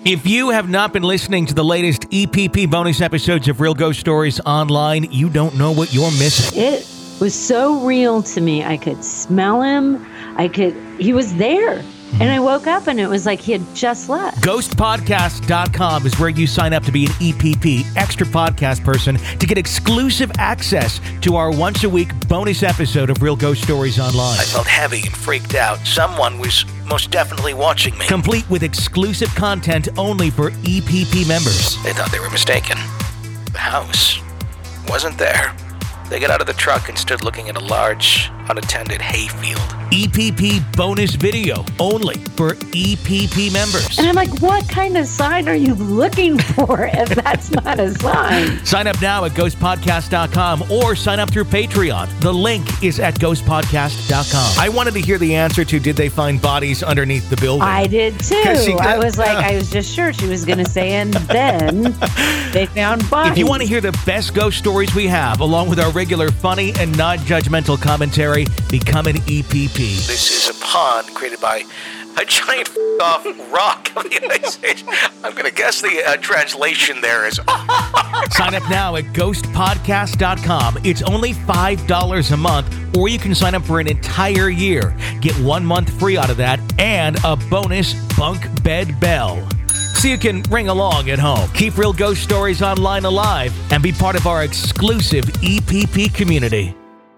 If you have not been listening to the latest EPP bonus episodes of Real Ghost Stories Online, you don't know what you're missing. It was so real to me. I could smell him. He was there. And I woke up and it was like he had just left. Ghostpodcast.com is where you sign up to be an EPP extra podcast person to get exclusive access to our once-a-week bonus episode of Real Ghost Stories Online. I felt heavy and freaked out. Someone was most definitely watching me. Complete with exclusive content only for EPP members. They thought they were mistaken. The house wasn't there. They got out of the truck and stood looking at a large, unattended hayfield. EPP bonus video only for EPP members. And I'm like, what kind of sign are you looking for if that's not a sign? Sign up now at ghostpodcast.com or sign up through Patreon. The link is at ghostpodcast.com. I wanted to hear the answer to did they find bodies underneath the building? I did too. I was just sure she was going to say, and then they found bodies. If you want to hear the best ghost stories we have, along with our regular funny and non-judgmental commentary, become an EPP. This is a pond created by a giant off rock of the United States. I'm going to guess the translation there is. Sign up now at ghostpodcast.com. It's only $5 a month, or you can sign up for an entire year. Get 1 month free out of that and a bonus bunk bed bell, so you can ring along at home. Keep Real Ghost Stories Online alive and be part of our exclusive EPP community.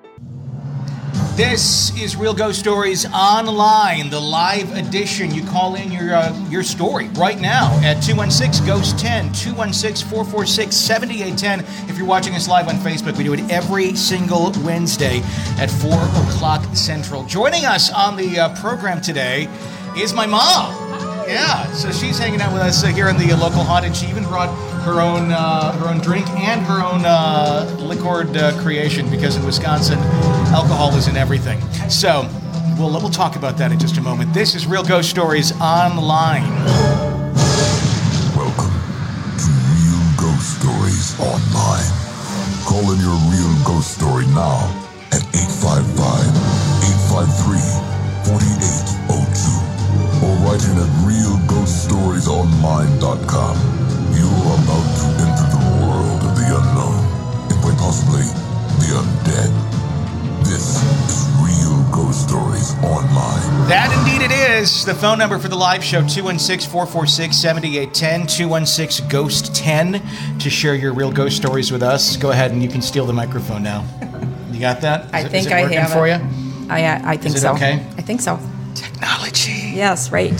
This is Real Ghost Stories Online, the live edition. You call in your story right now at 216-GHOST-10, 216-446-7810. If you're watching us live on Facebook, we do it every single Wednesday at 4 o'clock Central. Joining us on the program today is my mom. Yeah, so she's hanging out with us here in the local haunt, and she even brought her own drink and her own liquored creation, because in Wisconsin, alcohol is in everything. So we'll talk about that in just a moment. This is Real Ghost Stories Online. Welcome to Real Ghost Stories Online. Call in your real ghost story now at 855-853-4802. Or write in at realghoststoriesonline.com. You're about to enter the world of the unknown, and quite possibly the undead. This is Real Ghost Stories Online. That indeed it is. The phone number for the live show, 216-446-7810, 216-GHOST-10, to share your real ghost stories with us. Go ahead and you can steal the microphone now. You got that? I think I have it. Is it working for you? I think so. Is it okay? I think so. Technology. Yes, right.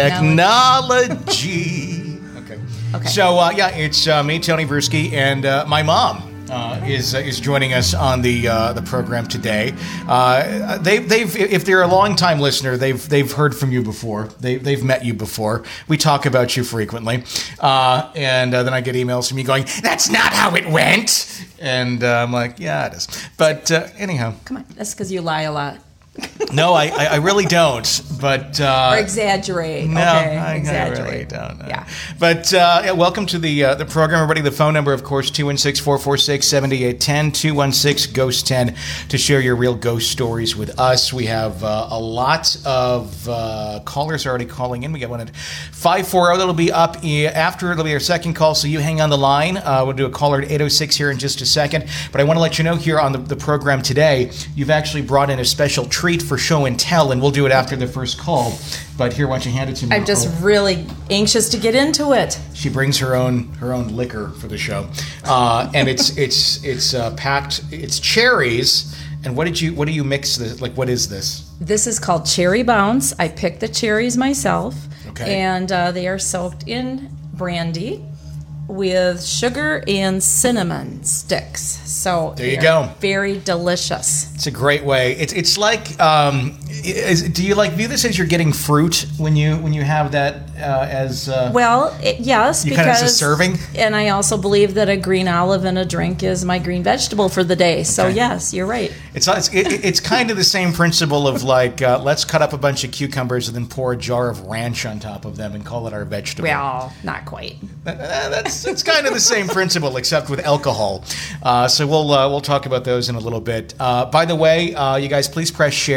Technology. Okay. So, it's me, Tony Versky, and my mom is joining us on the program today. They've if they're a longtime listener, they've heard from you before. They've met you before. We talk about you frequently, and then I get emails from you going, "That's not how it went," and I'm like, "Yeah, it is." But anyhow, come on, that's because you lie a lot. No, I really don't, but... or exaggerate. No, okay, I exaggerate. really don't. No. Yeah. But welcome to the program, everybody. The phone number, of course, 216-446-7810, 216-GHOST-10, to share your real ghost stories with us. We have a lot of callers already calling in. We got one at 540. That'll be up after. It'll be our second call, so you hang on the line. We'll do a caller at 806 here in just a second. But I want to let you know here on the program today, you've actually brought in a special treat for show and tell, and we'll do it after the first call. But here, why don't you hand it to me? I'm just really anxious to get into it. She brings her own liquor for the show, and it's packed. It's cherries. And what do you mix this? Like, what is this? This is called Cherry Bounce. I picked the cherries myself, okay, and they are soaked in brandy with sugar and cinnamon sticks. So there you go. Very delicious. It's a great way. It's like, do you view this as you're getting fruit when you have that as? Yes, you because kind of as a serving. And I also believe that a green olive in a drink is my green vegetable for the day. So okay. Yes, you're right. It's kind of the same principle of let's cut up a bunch of cucumbers and then pour a jar of ranch on top of them and call it our vegetable. Well, not quite. It's kind of the same principle, except with alcohol. So we'll talk about those in a little bit. By the way, you guys, please press share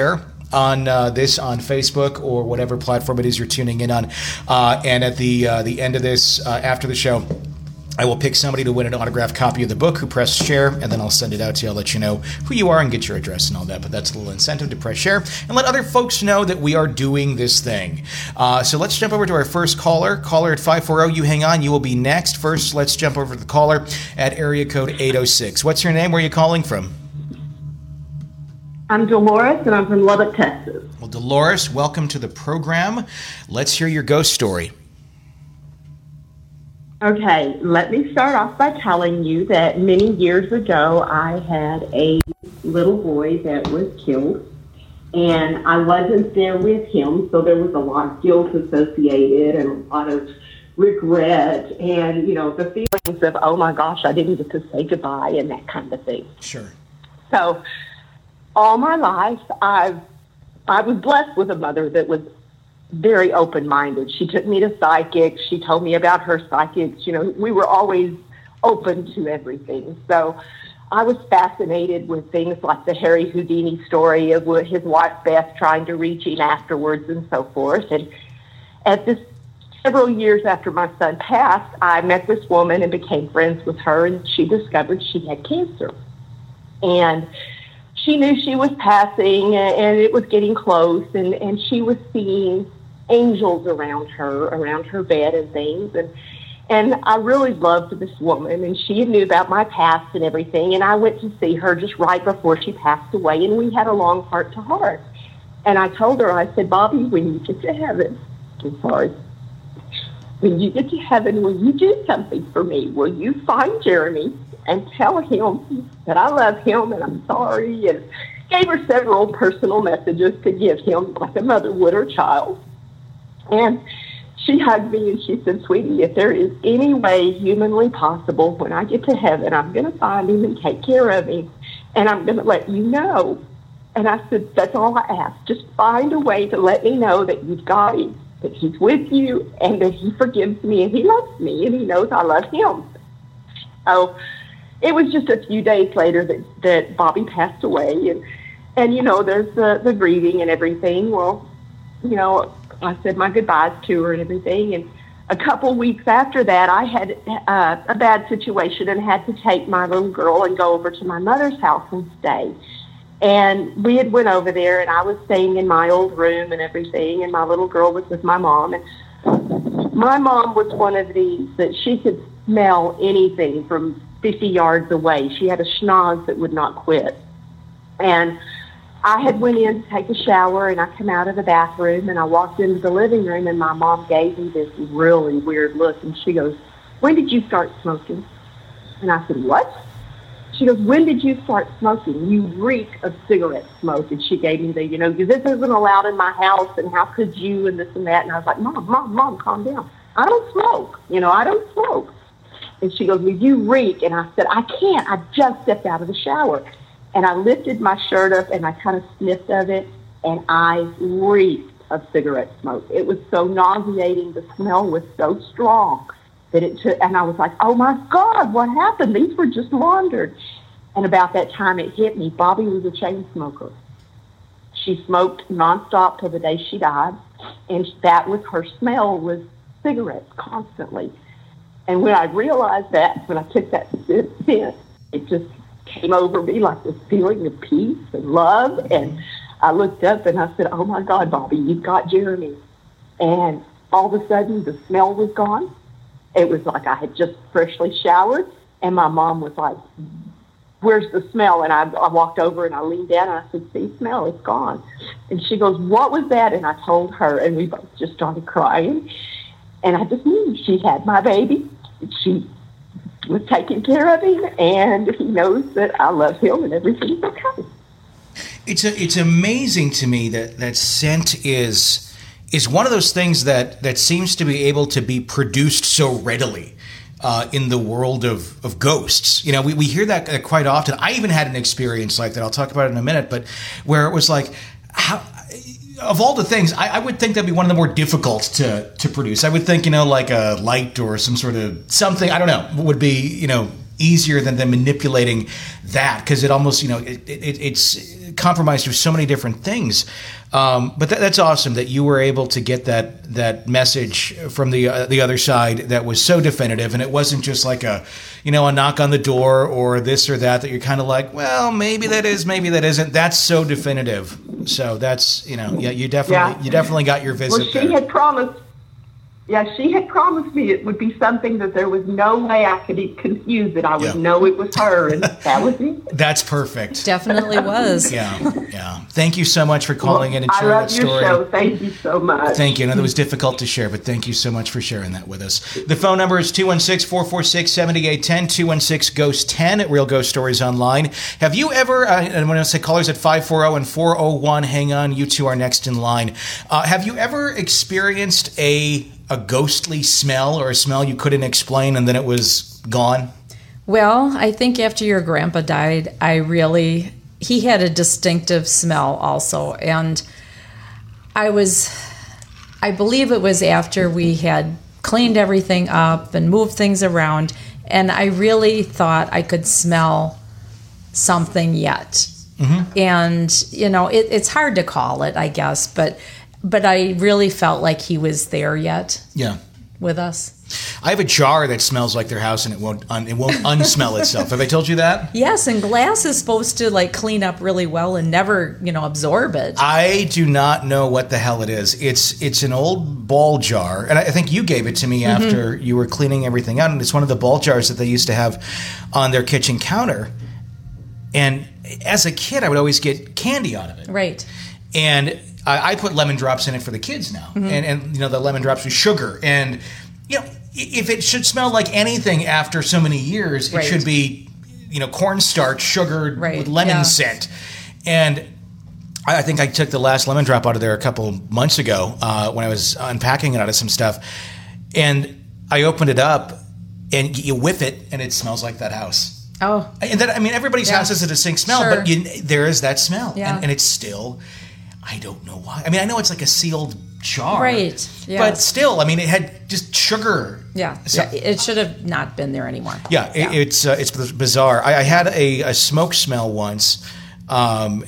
on this on Facebook or whatever platform it is you're tuning in on. And at the end of this, after the show, I will pick somebody to win an autographed copy of the book who pressed share, and then I'll send it out to you. I'll let you know who you are and get your address and all that. But that's a little incentive to press share and let other folks know that we are doing this thing. So let's jump over to our first caller. Caller at 540. You hang on. You will be next. First, let's jump over to the caller at area code 806. What's your name? Where are you calling from? I'm Dolores, and I'm from Lubbock, Texas. Well, Dolores, welcome to the program. Let's hear your ghost story. Okay, let me start off by telling you that many years ago, I had a little boy that was killed, and I wasn't there with him, so there was a lot of guilt associated and a lot of regret and, the feelings of, oh my gosh, I didn't get to say goodbye and that kind of thing. Sure. So all my life, I was blessed with a mother that was very open-minded. She took me to psychics. She told me about her psychics. We were always open to everything. So I was fascinated with things like the Harry Houdini story of his wife Beth trying to reach him afterwards and so forth. And at this several years after my son passed, I met this woman and became friends with her, and she discovered she had cancer. And she knew she was passing, and it was getting close, and she was seeing angels around her bed and things. And I really loved this woman, and she knew about my past and everything. And I went to see her just right before she passed away, and we had a long heart-to-heart. And I told her, I said, Bobby, when you get to heaven, when you get to heaven, will you do something for me? Will you find Jeremy and tell him that I love him and I'm sorry? And gave her several personal messages to give him like a mother would her child. And she hugged me and she said, sweetie, if there is any way humanly possible, when I get to heaven, I'm going to find him and take care of him, and I'm going to let you know. And I said, that's all I ask. Just find a way to let me know that you've got him, that he's with you, and that he forgives me and he loves me and he knows I love him. So it was just a few days later that Bobby passed away. And there's the grieving and everything. Well, I said my goodbyes to her and everything. And a couple weeks after that, I had a bad situation and had to take my little girl and go over to my mother's house and stay. And we had went over there, and I was staying in my old room and everything, and my little girl was with my mom. And my mom was one of these that she could smell anything from 50 yards away. She had a schnoz that would not quit. And I had went in to take a shower, and I come out of the bathroom, and I walked into the living room, and my mom gave me this really weird look, and she goes, when did you start smoking? And I said, what? She goes, when did you start smoking? You reek of cigarette smoke. And she gave me the, this isn't allowed in my house, and how could you, and this and that. And I was like, Mom, calm down. I don't smoke. I don't smoke. And she goes, well, you reek. And I said, I can't. I just stepped out of the shower. And I lifted my shirt up, and I kind of sniffed of it, and I reeked of cigarette smoke. It was so nauseating. The smell was so strong that it took, and I was like, oh my God, what happened? These were just laundered. And about that time it hit me. Bobby was a chain smoker. She smoked nonstop till the day she died, and that was her smell, was cigarettes constantly. And when I realized that, when I took that scent, it just came over me like this feeling of peace and love. And I looked up and I said, oh my God, Bobby, you've got Jeremy. And all of a sudden the smell was gone. It was like I had just freshly showered, and my mom was like, where's the smell? And I walked over and I leaned down and I said, see, smell, it's gone. And she goes, what was that? And I told her, and we both just started crying. And I just knew she had my baby. She was taking care of him, and he knows that I love him and everything's okay. It's amazing to me that scent is one of those things that seems to be able to be produced so readily in the world of ghosts. We hear that quite often. I even had an experience like that. I'll talk about it in a minute, but where it was like, how, of all the things, I would think that'd be one of the more difficult to produce. I would think, like a light or some sort of something, I don't know, would be, easier than manipulating that, because it almost, it's compromised through so many different things. But that's awesome that you were able to get that message from the other side that was so definitive, and it wasn't just like a knock on the door or this or that you're kind of like, well, maybe that is, maybe that isn't. That's so definitive. So that's, you definitely got your visit. Well, she had promised. Yeah, she had promised me it would be something that there was no way I could confuse it. I would know it was her, and that was it. That's perfect. Definitely was. Yeah. Thank you so much for calling in and sharing that story. I love your show. Thank you so much. Thank you. I know that was difficult to share, but thank you so much for sharing that with us. The phone number is 216-446-7810, 216-GHOST-10 at Real Ghost Stories Online. Have you ever, and when I say callers at 540 and 401, hang on, you two are next in line. Have you ever experienced a ghostly smell, or a smell you couldn't explain and then it was gone? Well, I think after your grandpa died, he had a distinctive smell also. And I believe it was after we had cleaned everything up and moved things around, and I really thought I could smell something yet. Mm-hmm. And, it's hard to call it, I guess, but I really felt like he was there yet. Yeah. With us. I have a jar that smells like their house, and it won't unsmell itself. Have I told you that? Yes, and glass is supposed to clean up really well and never, absorb it. I do not know what the hell it is. It's an old ball jar, and I think you gave it to me after you were cleaning everything out, and it's one of the ball jars that they used to have on their kitchen counter. And as a kid, I would always get candy out of it. Right. And I put lemon drops in it for the kids now, and the lemon drops with sugar. And if it should smell like anything after so many years, it should be cornstarch sugared with lemon scent. And I think I took the last lemon drop out of there a couple months ago when I was unpacking it out of some stuff, and I opened it up, and you whiff it, and it smells like that house. Oh, and everybody's house has a distinct smell, but there is that smell, and it's still. I don't know why. I mean, I know it's like a sealed jar. Right. Yes. But still, I mean, it had just sugar. Yeah. So, it should have not been there anymore. Yeah. It's bizarre. I had a smoke smell once, and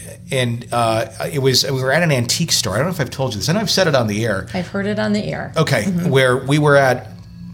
we were at an antique store. I don't know if I've told you this. I know I've said it on the air. I've heard it on the air. Okay. Where we were at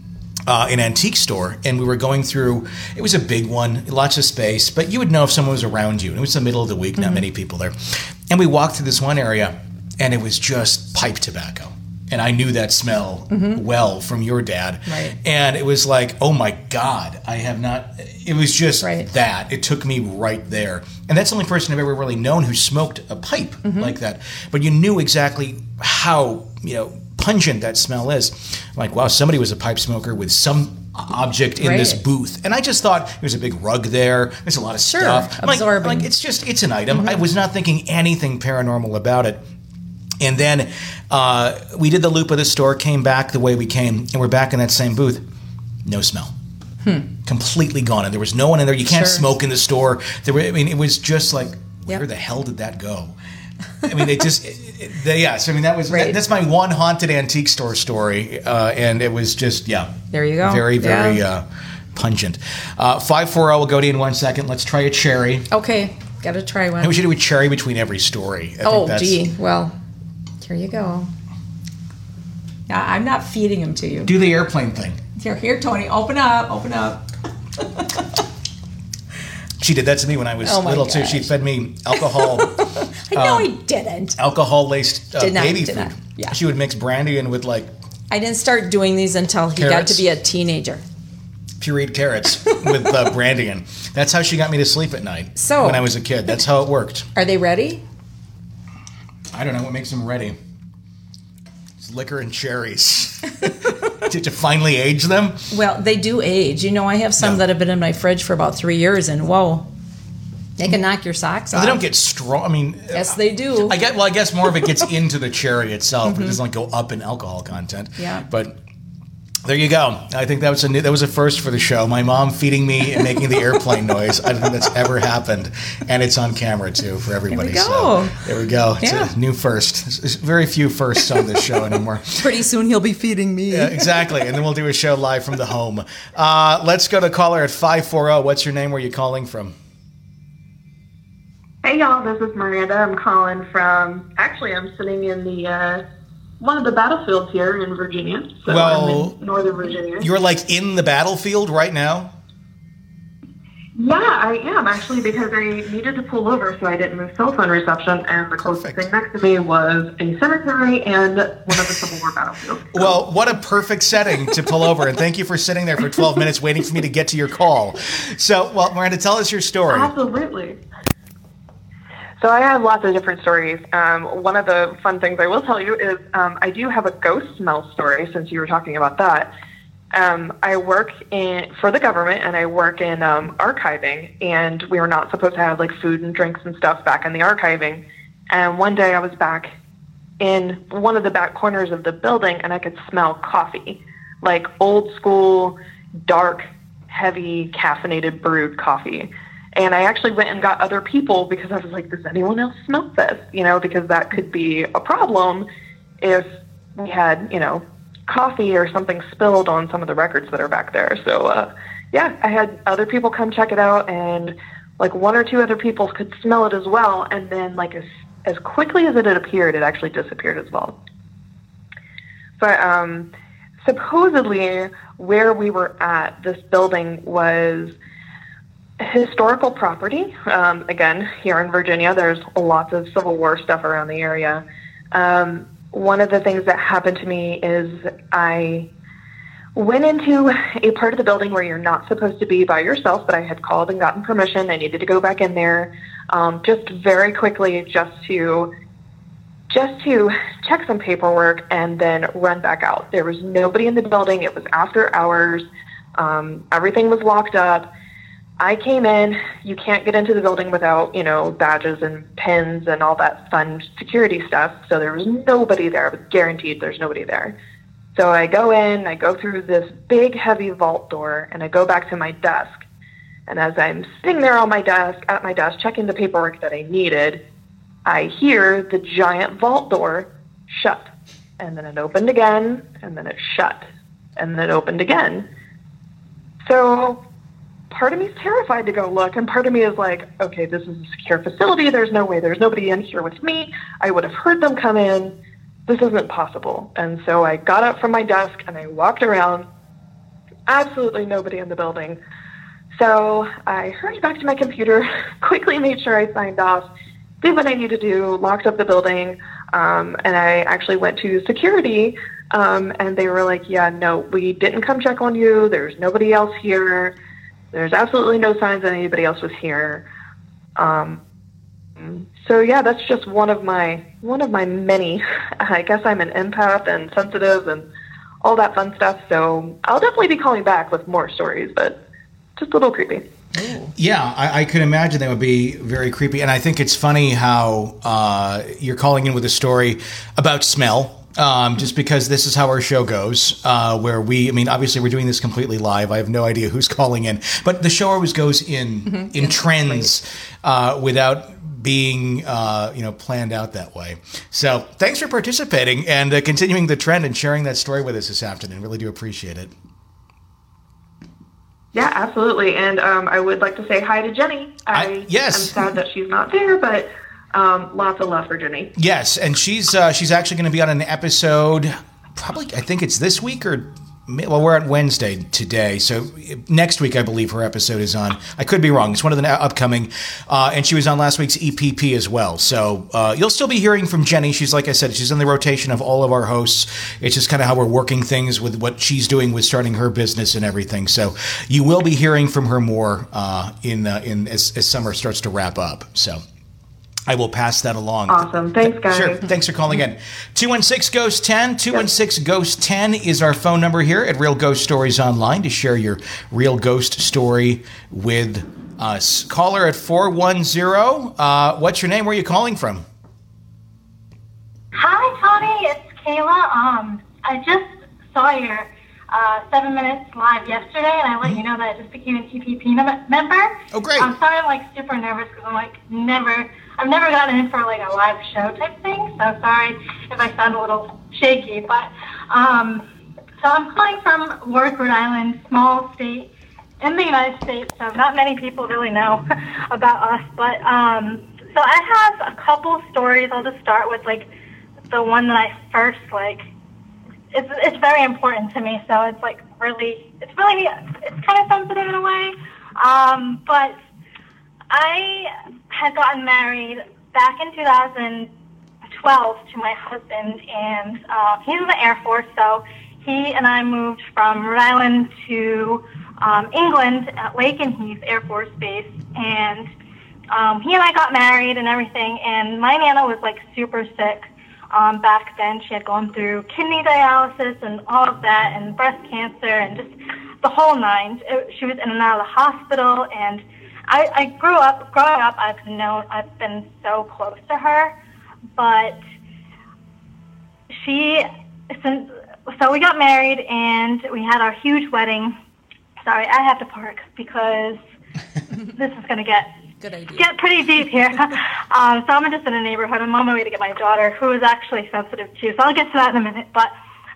an antique store, and we were going through, it was a big one, lots of space, but you would know if someone was around you. And it was the middle of the week, not many people there. And we walked through this one area, and it was just pipe tobacco. And I knew that smell well from your dad. Right. And it was like, oh my God, I have not, it was just that. It took me right there. And that's the only person I've ever really known who smoked a pipe like that. But you knew exactly how, pungent that smell is. I'm like, wow, somebody was a pipe smoker with some object in this booth. And I just thought there's a big rug there. There's a lot of stuff. Absorbing. It's an item. I was not thinking anything paranormal about it. And then we did the loop of the store, came back the way we came, and we're back in that same booth. No smell. Completely gone. And there was no one in there. You can't smoke in the store. It was just like, where the hell did that go? I mean, that's my one haunted antique store story, and it was just there you go, very pungent. 540 will go to you in 1 second. Let's try a cherry. Okay, gotta try one. We should do a cherry between every story. Well, here you go. Yeah, I'm not feeding them to you. Do the airplane thing. Here, Tony, open up. She did that to me when I was little too. She fed me alcohol. I didn't. Alcohol-laced baby food. Not. Yeah. She would mix brandy in with I didn't start doing these until he got to be a teenager. Pureed carrots with brandy in. That's how she got me to sleep at night. So when I was a kid, that's how it worked. Are they ready? I don't know what makes them ready. It's liquor and cherries. Did you finally age them? Well, they do age. I have some that have been in my fridge for about 3 years, and they can knock your socks off. They don't get strong. I mean, yes, they do. I guess more of it gets into the cherry itself. It doesn't go up in alcohol content. Yeah. But There you go. I think that was a first for the show. My mom feeding me and making the airplane noise. I don't think that's ever happened, and it's on camera too for everybody. There we go. So there we go. It's a new first. There's very few firsts on this show anymore. Pretty soon he'll be feeding me. Yeah, exactly. And then we'll do a show live from the home. Let's go to caller at 540. What's your name? Where are you calling from? Hey y'all, this is Miranda. I'm calling from. Actually, I'm sitting in the. One of the battlefields here in Virginia. So I'm in Northern Virginia. You're like in the battlefield right now? Yeah, I am actually, because I needed to pull over so I didn't miss cell phone reception, and the closest thing next to me was a cemetery and one of the Civil War battlefields. So. Well, what a perfect setting to pull over, and thank you for sitting there for 12 minutes waiting for me to get to your call. So, well, Miranda, tell us your story. Absolutely. So I have lots of different stories. One of the fun things I will tell you is I do have a ghost smell story, since you were talking about that. I work for the government, and I work in archiving, and we were not supposed to have like food and drinks and stuff back in the archiving. And one day I was back in one of the back corners of the building, and I could smell coffee, like old school, dark, heavy, caffeinated brewed coffee. And I actually went and got other people, because I was like, does anyone else smell this? Because that could be a problem if we had, coffee or something spilled on some of the records that are back there. So, I had other people come check it out, and like one or two other people could smell it as well. And then like as quickly as it had appeared, it actually disappeared as well. But supposedly where we were at, this building was historical property. Again, here in Virginia, there's lots of Civil War stuff around the area. One of the things that happened to me is I went into a part of the building where you're not supposed to be by yourself, but I had called and gotten permission. I needed to go back in there just very quickly just to check some paperwork and then run back out. There was nobody in the building. It was after hours. Everything was locked up. I came in. You can't get into the building without, badges and pins and all that fun security stuff. So there was nobody there. I was guaranteed there's nobody there. So I go in, I go through this big, heavy vault door, and I go back to my desk. And as I'm sitting there at my desk, checking the paperwork that I needed, I hear the giant vault door shut. And then it opened again, and then it shut. And then it opened again. So part of me is terrified to go look, and part of me is like, okay, this is a secure facility. There's no way. There's nobody in here with me. I would have heard them come in. This isn't possible. And so I got up from my desk, and I walked around. Absolutely nobody in the building. So I hurried back to my computer, quickly made sure I signed off, did what I needed to do, locked up the building, and I actually went to security, and they were like, yeah, no, we didn't come check on you. There's nobody else here. There's absolutely no signs that anybody else was here. So yeah, that's just one of my many. I guess I'm an empath and sensitive and all that fun stuff. So I'll definitely be calling back with more stories, but just a little creepy. Yeah, I could imagine that would be very creepy. And I think it's funny how you're calling in with a story about smell. Just because this is how our show goes, where obviously we're doing this completely live. I have no idea who's calling in, but the show always goes in trends without being, planned out that way. So thanks for participating and continuing the trend and sharing that story with us this afternoon. Really do appreciate it. Yeah, absolutely. And I would like to say hi to Jenny. Yes. I'm sad that she's not there, but lots of love for Jenny. Yes, and she's actually going to be on an episode, probably, I think it's this week we're at Wednesday today, so next week I believe her episode is on. I could be wrong. It's one of the upcoming, and she was on last week's EPP as well. So you'll still be hearing from Jenny. She's, like I said, she's in the rotation of all of our hosts. It's just kind of how we're working things with what she's doing with starting her business and everything. So you will be hearing from her more as summer starts to wrap up. So I will pass that along. Awesome. Thanks, guys. Sure. Thanks for calling in. 216-GHOST-10. 216-GHOST-10 is our phone number here at Real Ghost Stories Online to share your real ghost story with us. Caller at 410. What's your name? Where are you calling from? Hi, Tony. It's Kayla. I just saw your 7 Minutes live yesterday, and I let you know that I just became an EPP member. Oh, great. I'm sorry I'm like super nervous because I'm like I've never gotten in for like a live show type thing, so sorry if I sound a little shaky, but so I'm calling from Warwick, Rhode Island, small state in the United States, so not many people really know about us, but so I have a couple stories. I'll just start with like the one that I first like. It's very important to me, so it's like it's kind of sensitive in a way. But I had gotten married back in 2012 to my husband, and he's in the Air Force, so he and I moved from Rhode Island to England at Lakenheath Air Force Base, and he and I got married and everything, and my Nana was like super sick. Back then, she had gone through kidney dialysis and all of that, and breast cancer, and just the whole nine. She was in and out of the hospital, and growing up, I've been so close to her, but so we got married, and we had our huge wedding. Sorry, I have to park because this is going to get pretty deep here. So I'm just in a neighborhood. I'm on my way to get my daughter, who is actually sensitive too. So I'll get to that in a minute. But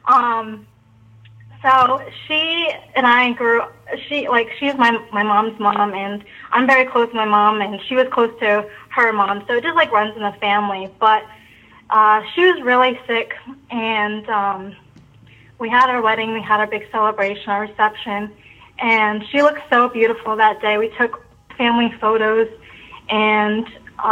so she and I grew. She's my mom's mom, and I'm very close to my mom, and she was close to her mom. So it just like runs in the family. But she was really sick, and we had our wedding. We had our big celebration, our reception, and she looked so beautiful that day. We took family photos, and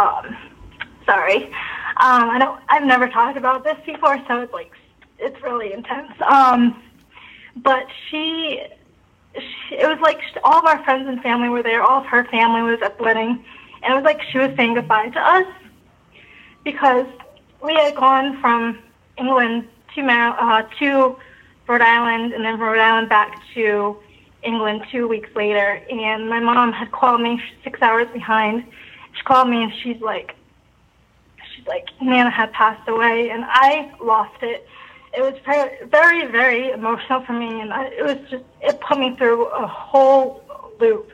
I've never talked about this before, so it's really intense. But it was like all of our friends and family were there. All of her family was at the wedding, and it was like she was saying goodbye to us because we had gone from England to Rhode Island, and then from Rhode Island back to England 2 weeks later, and my mom had called me 6 hours behind. She called me, and she's like, Nana had passed away, and I lost it. It was very, very, very emotional for me, and it put me through a whole loop.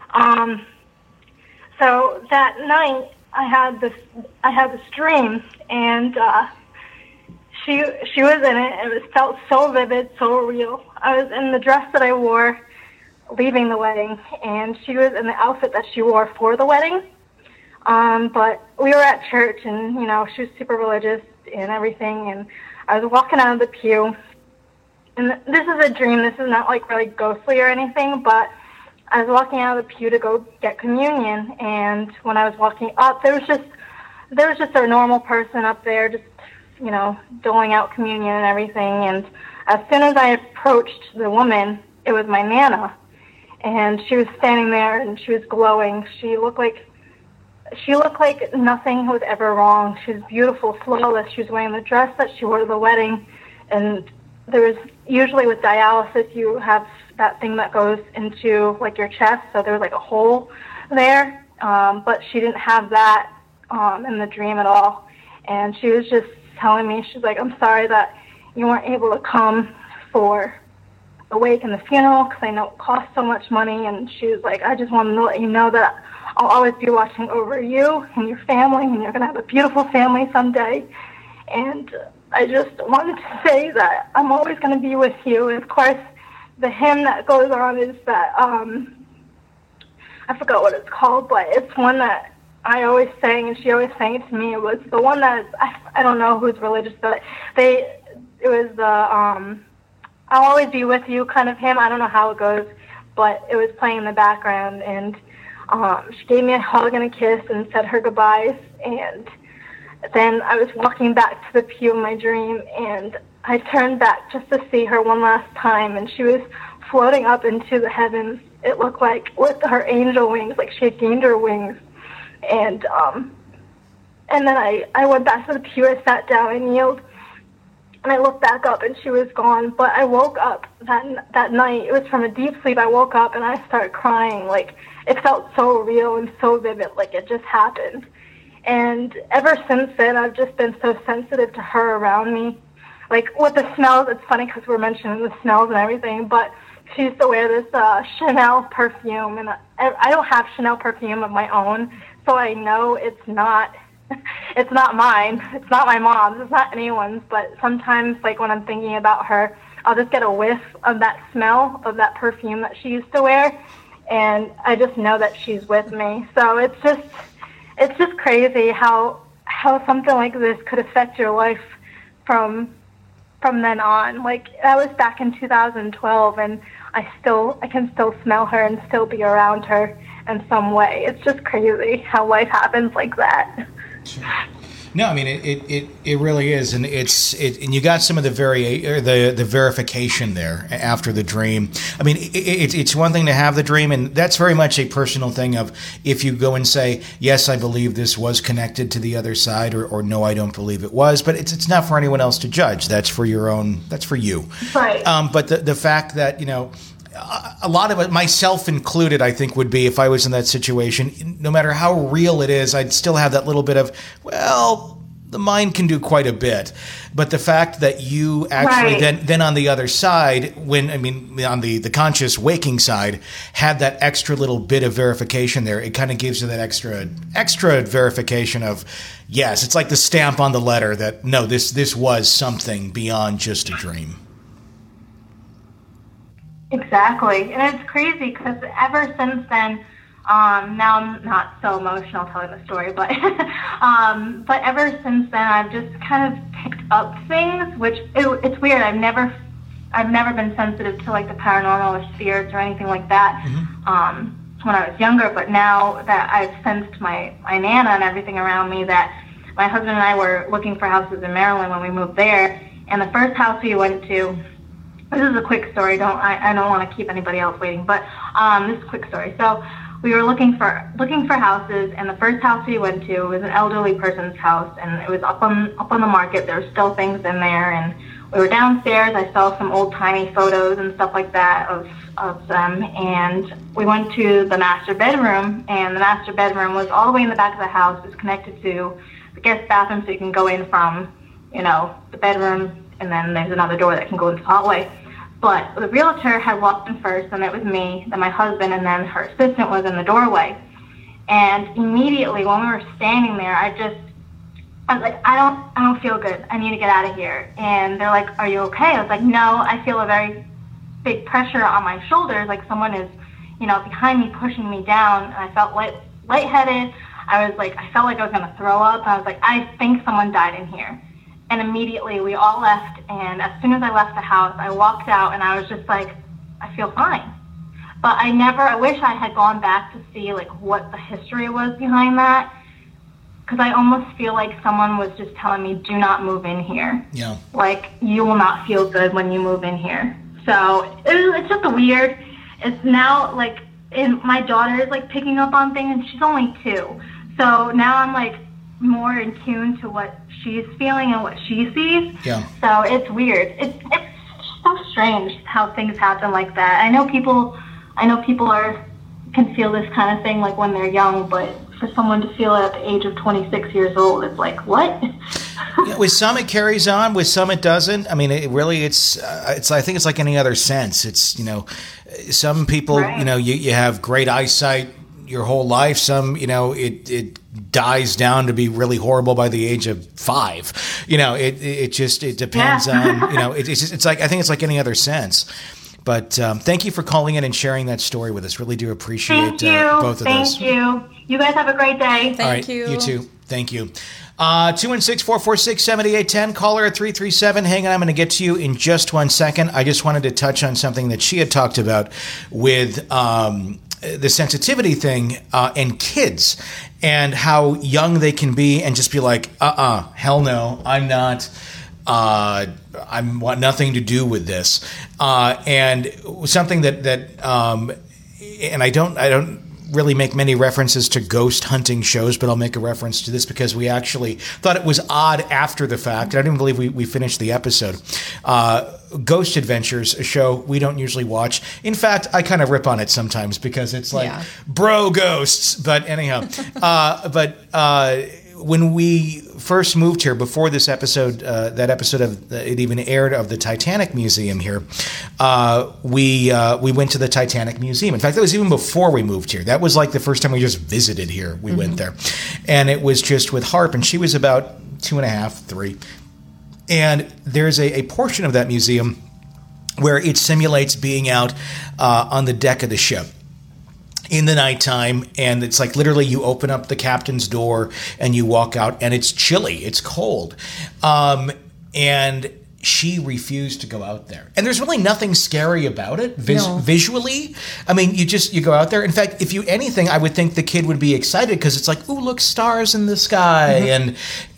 So that night, I had this dream, and she was in it. It felt so vivid, so real. I was in the dress that I wore leaving the wedding, and she was in the outfit that she wore for the wedding. But we were at church, and she was super religious and everything, and I was walking out of the pew, and this is a dream. This is not like really ghostly or anything, but I was walking out of the pew to go get communion, and when I was walking up, there was just a normal person up there, just doling out communion and everything. And as soon as I approached the woman, it was my Nana, and she was standing there, and she was glowing. She looked like nothing was ever wrong. She was beautiful, flawless. She was wearing the dress that she wore to the wedding, and there was usually with dialysis you have that thing that goes into like your chest, so there was like a hole there, but she didn't have that in the dream at all. And she was just telling me, she's like, I'm sorry that you weren't able to come for the wake and the funeral because I know it costs so much money. And she was like, I just wanted to let you know that I'll always be watching over you and your family, and you're going to have a beautiful family someday. And I just wanted to say that I'm always going to be with you. And of course, the hymn that goes on is that, I forgot what it's called, but it's one that I always sang, and she always sang it to me. It was the one that, I don't know who's religious, but it was the I'll always be with you kind of hymn. I don't know how it goes, but it was playing in the background, and she gave me a hug and a kiss and said her goodbyes. And then I was walking back to the pew in my dream, and I turned back just to see her one last time, and she was floating up into the heavens. It looked like with her angel wings, like she had gained her wings. And then I went back to the pew, I sat down, I kneeled, and I looked back up, and she was gone. But I woke up that night. It was from a deep sleep. I woke up, and I started crying. Like, it felt so real and so vivid, like it just happened. And ever since then, I've just been so sensitive to her around me. like with the smells, it's funny because we're mentioning the smells and everything, but she used to wear this Chanel perfume, and I don't have Chanel perfume of my own, so I know it's not mine. It's not my mom's. It's not anyone's. But sometimes, like when I'm thinking about her, I'll just get a whiff of that smell of that perfume that she used to wear, and I just know that she's with me. So it's just crazy how something like this could affect your life from then on. Like, that was back in 2012, and I can still smell her and still be around her in some way. It's just crazy how life happens like that. No, I mean it really is, and and you got some of the verification there after the dream. I mean, it's one thing to have the dream, and that's very much a personal thing of if you go and say, yes, I believe this was connected to the other side, or no, I don't believe it was, but it's not for anyone else to judge. That's for your own. That's for you. Right. But the fact that, you know, a lot of it, myself included, I think would be, if I was in that situation, no matter how real it is, I'd still have that little bit of, well, the mind can do quite a bit. But the fact that you actually then on the other side, on the conscious waking side, had that extra little bit of verification there, it kind of gives you that extra verification of, yes, it's like the stamp on the letter that, no, this was something beyond just a dream. Exactly. And it's crazy because ever since then, now I'm not so emotional telling the story, but ever since then I've just kind of picked up things, which it's weird. I've never been sensitive to like the paranormal or spirits or anything like that when I was younger, but now that I've sensed my Nana and everything around me, that my husband and I were looking for houses in Maryland when we moved there, and the first house we went to, this is a quick story. I don't want to keep anybody else waiting, but this is a quick story. So we were looking for houses, and the first house we went to was an elderly person's house, and it was up on the market. There were still things in there, and we were downstairs. I saw some old timey photos and stuff like that of them, and we went to the master bedroom, and the master bedroom was all the way in the back of the house. It was connected to the guest bathroom, so you can go in from, you know, the bedroom, and then there's another door that can go into the hallway. But the realtor had walked in first, and it was me, then my husband, and then her assistant was in the doorway. And immediately when we were standing there, I was like, I don't feel good. I need to get out of here. And they're like, are you okay? I was like, no, I feel a very big pressure on my shoulders, like someone is, you know, behind me pushing me down. And I felt lightheaded. I felt like I was going to throw up. I was like, I think someone died in here. And immediately we all left, and as soon as I left the house, I walked out, and I was just like, I feel fine. But I wish I had gone back to see like what the history was behind that, because I almost feel like someone was just telling me, do not move in here. Yeah. Like, you will not feel good when you move in here. So it's just weird. It's now like, my daughter is like picking up on things, and she's only 2. So now I'm like more in tune to what she's feeling and what she sees. Yeah. So it's weird. It's so strange how things happen like that. I know people can feel this kind of thing like when they're young, but for someone to feel it at the age of 26 years old, it's like, what? Yeah, with some it carries on, with some it doesn't. I mean, it's I think it's like any other sense. It's, you know, some people, right, you know, you have great eyesight your whole life. Some, you know, it dies down to be really horrible by the age of 5. You know, it depends on, you know, it's like, I think it's like any other sense. But thank you for calling in and sharing that story with us. Really do appreciate both of those. Thank you. You guys have a great day. Thank you. You too. Thank you. 216-446-7810. Caller at 337. Hang on, I'm going to get to you in just 1 second. I just wanted to touch on something that she had talked about with the sensitivity thing and kids and how young they can be and just be like, hell no, I'm not. I want nothing to do with this. And something that and I don't really make many references to ghost hunting shows, but I'll make a reference to this because we actually thought it was odd after the fact. I didn't believe we finished the episode. Ghost Adventures, a show we don't usually watch. In fact, I kind of rip on it sometimes because it's like bro ghosts. But anyhow, when we first moved here, before this episode, that episode of it even aired of the Titanic Museum here, we went to the Titanic Museum. In fact, that was even before we moved here. That was like the first time we just visited here. We went there, and it was just with Harp, and she was about 2.5, 3. And there's a portion of that museum where it simulates being out on the deck of the ship in the nighttime, and it's like literally you open up the captain's door and you walk out, and it's chilly, it's cold, and she refused to go out there. And there's really nothing scary about it visually. I mean, you go out there. In fact, if you anything, I would think the kid would be excited because it's like, ooh, look, stars in the sky, and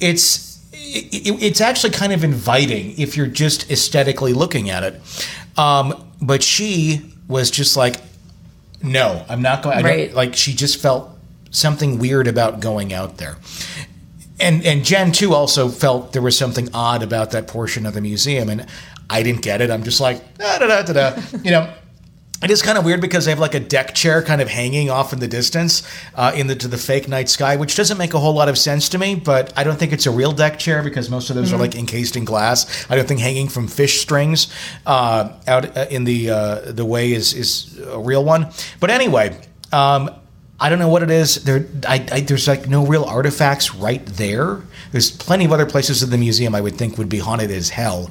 it's actually kind of inviting if you're just aesthetically looking at it. But she was just like, no, I'm not going. Right. Like, she just felt something weird about going out there. And Jen, too, also felt there was something odd about that portion of the museum. And I didn't get it. I'm just like, da-da-da-da-da. It is kind of weird because they have like a deck chair kind of hanging off in the distance to the fake night sky, which doesn't make a whole lot of sense to me. But I don't think it's a real deck chair because most of those are like encased in glass. I don't think hanging from fish strings out in the way is a real one. But anyway, I don't know what it is. There's like no real artifacts right there. There's plenty of other places in the museum I would think would be haunted as hell,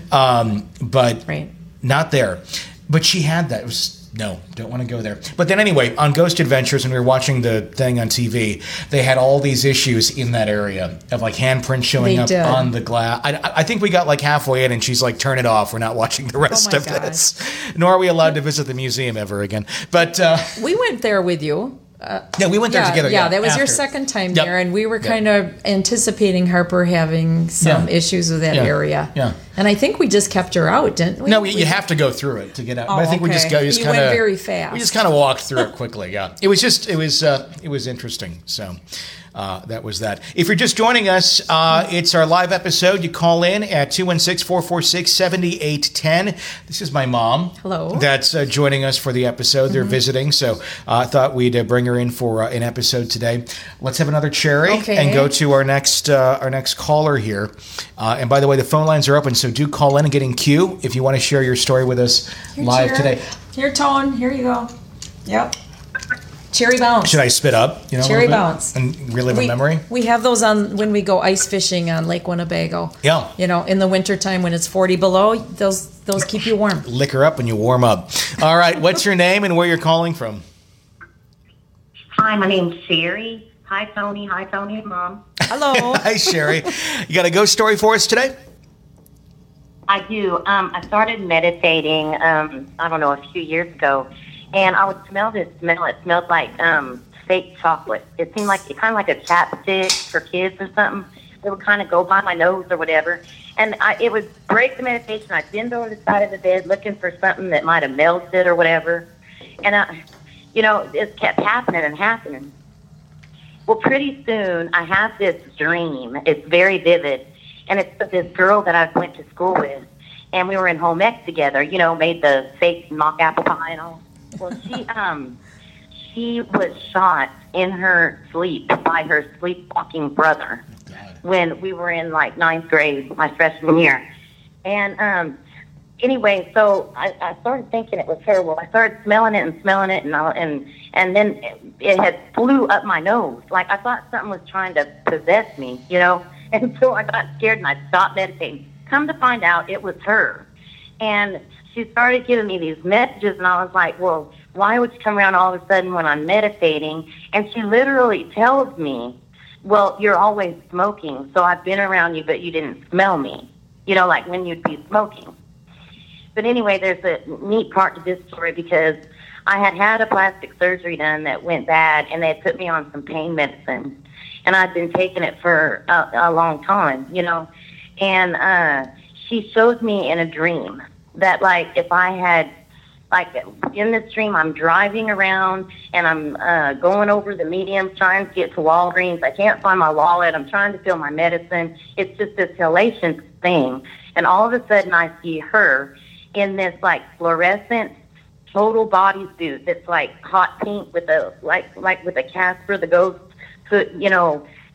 but not there. But she had that. It was, no, don't want to go there. But then anyway, on Ghost Adventures, when we were watching the thing on TV, they had all these issues in that area of like handprints showing up on the glass. I think we got like halfway in and she's like, turn it off. We're not watching the rest of this. Nor are we allowed to visit the museum ever again. But we went there with you. Yeah, we went there together. Yeah, that was your second time there, and we were kind of anticipating Harper having some issues with that area. Yeah, and I think we just kept her out, didn't we? No, you have to go through it to get out. But I think we just went very fast. We just kind of walked through it quickly. Yeah, it was interesting. So. That was that. If you're just joining us, it's our live episode. You call in at 216-446-7810. This is my mom. Hello. That's joining us for the episode. They're visiting, so I thought we'd bring her in for an episode today. Let's have another cherry and go to our next caller here. And by the way, the phone lines are open, so do call in and get in queue if you want to share your story with us live today. Here, Tone. Here you go. Yep. Cherry bounce. Should I spit up? Cherry bounce. And relive a memory? We have those on when we go ice fishing on Lake Winnebago. Yeah. In the wintertime when it's 40 below, those keep you warm. Liquor up when you warm up. All right. What's your name and where you're calling from? Hi, my name's Sherry. Hi, Tony. Hi, Tony's mom. Hello. Hi, Sherry. You got a ghost story for us today? I do. I started meditating, I don't know, a few years ago. And I would smell this smell. It smelled like fake chocolate. It seemed like kind of like a chapstick for kids or something. It would kind of go by my nose or whatever. And it would break the meditation. I'd bend over the side of the bed looking for something that might have melted or whatever. And, it kept happening and happening. Well, pretty soon I have this dream. It's very vivid. And it's this girl that I went to school with. And we were in home ec together, made the fake mock apple pie and all. Well, she was shot in her sleep by her sleepwalking brother when we were in like 9th grade, my freshman year. And anyway, so I started thinking it was her. Well, I started smelling it, and then it had flew up my nose. Like I thought something was trying to possess me, And so I got scared and I stopped meditating. Come to find out, it was her. And she started giving me these messages, and I was like, well, why would she come around all of a sudden when I'm meditating? And she literally tells me, well, you're always smoking, so I've been around you, but you didn't smell me, like when you'd be smoking. But anyway, there's a neat part to this story because I had a plastic surgery done that went bad, and they had put me on some pain medicine, and I'd been taking it for a long time, And she shows me in a dream that, like, if I had, like, in this dream, I'm driving around and I'm going over the median trying to get to Walgreens. I can't find my wallet. I'm trying to fill my medicine. It's just this hellacious thing. And all of a sudden I see her in this, like, fluorescent total bodysuit that's, like, hot pink with a, like with a Casper the Ghost,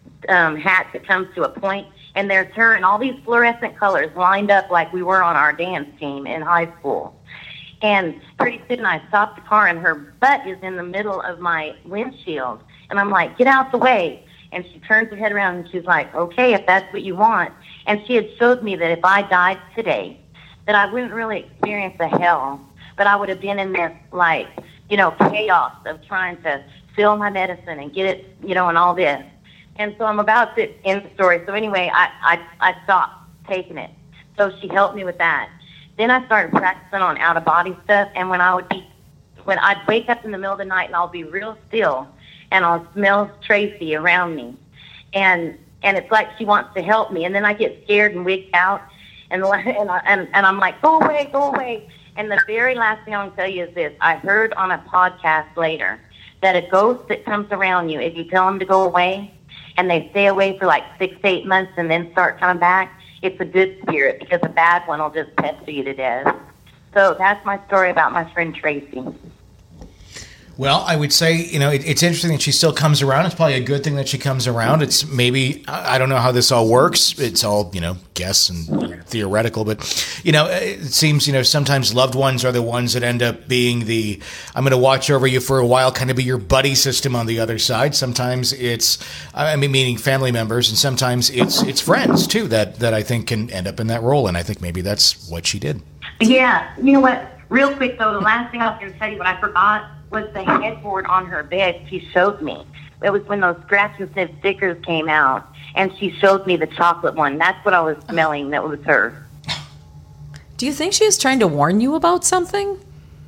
hat that comes to a point, and there's her in all these fluorescent colors lined up like we were on our dance team in high school. And pretty soon I stopped the car, and her butt is in the middle of my windshield. And I'm like, get out the way. And she turns her head around, and she's like, okay, if that's what you want. And she had showed me that if I died today, that I wouldn't really experience the hell, but I would have been in this, like, chaos of trying to fill my medicine and get it, and all this. And so I'm about to end the story. So anyway, I stopped taking it. So she helped me with that. Then I started practicing on out-of-body stuff, and when I'd wake up in the middle of the night and I'll be real still, and I'll smell Tracy around me, and it's like she wants to help me, and then I get scared and wigged out, and I'm like, go away. And the very last thing I want to tell you is this: I heard on a podcast later that a ghost that comes around you, if you tell them to go away, and they stay away for like 6 to 8 months and then start coming back, it's a good spirit, because a bad one will just pester you to death. So that's my story about my friend Tracy. Well, I would say, it's interesting that she still comes around. It's probably a good thing that she comes around. It's maybe, I don't know how this all works. It's all, guess and theoretical. But, it seems, sometimes loved ones are the ones that end up being I'm going to watch over you for a while, kind of be your buddy system on the other side. Sometimes it's, meaning family members. And sometimes it's friends, too, that I think can end up in that role. And I think maybe that's what she did. Yeah. You know what? Real quick, though, the last thing I was going to tell you, what I forgot, was the headboard on her bed. She showed me. It was when those scratch and sniff stickers came out, and she showed me the chocolate one. That's what I was smelling. That was her. Do you think she was trying to warn you about something?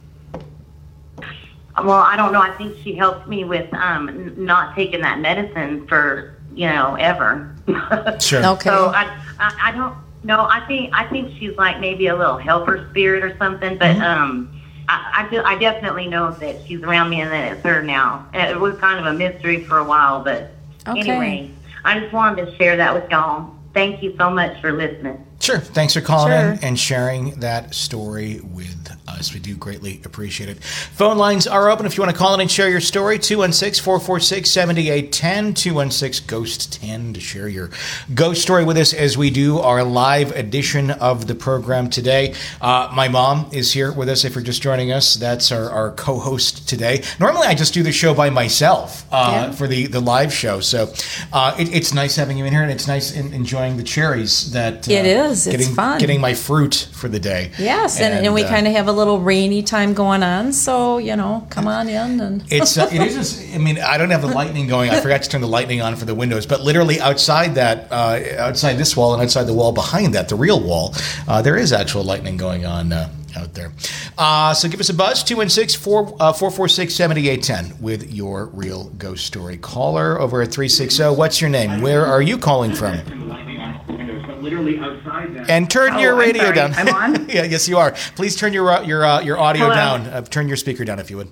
Well, I don't know. I think she helped me with not taking that medicine for, ever. Sure. Okay. So I don't know. I think she's like maybe a little helper spirit or something, but I definitely know that she's around me and that it's her now. It was kind of a mystery for a while, but anyway, I just wanted to share that with y'all. Thank you so much for listening. Sure. Thanks for calling in and sharing that story with us. We do greatly appreciate it. Phone lines are open if you want to call in and share your story. 216-446-7810. 216-GHOST-10 to share your ghost story with us as we do our live edition of the program today. My mom is here with us if you're just joining us. That's our co-host today. Normally I just do the show by myself for the live show. So it's nice having you in here, and it's nice enjoying the cherries that it is. It's fun. Getting my fruit for the day. Yes, and we kind of have a little rainy time going on, so, come on in. And it is just, I don't have the lightning going. I forgot to turn the lightning on for the windows, but literally outside outside this wall and outside the wall behind that, the real wall, there is actual lightning going on out there. So give us a buzz, 216-446-7810 with your real ghost story. Caller over at 360. What's your name? Where are you calling from? Literally outside that. And turn your radio down. I'm on? Yeah, yes, you are. Please turn your audio down. Turn your speaker down if you would.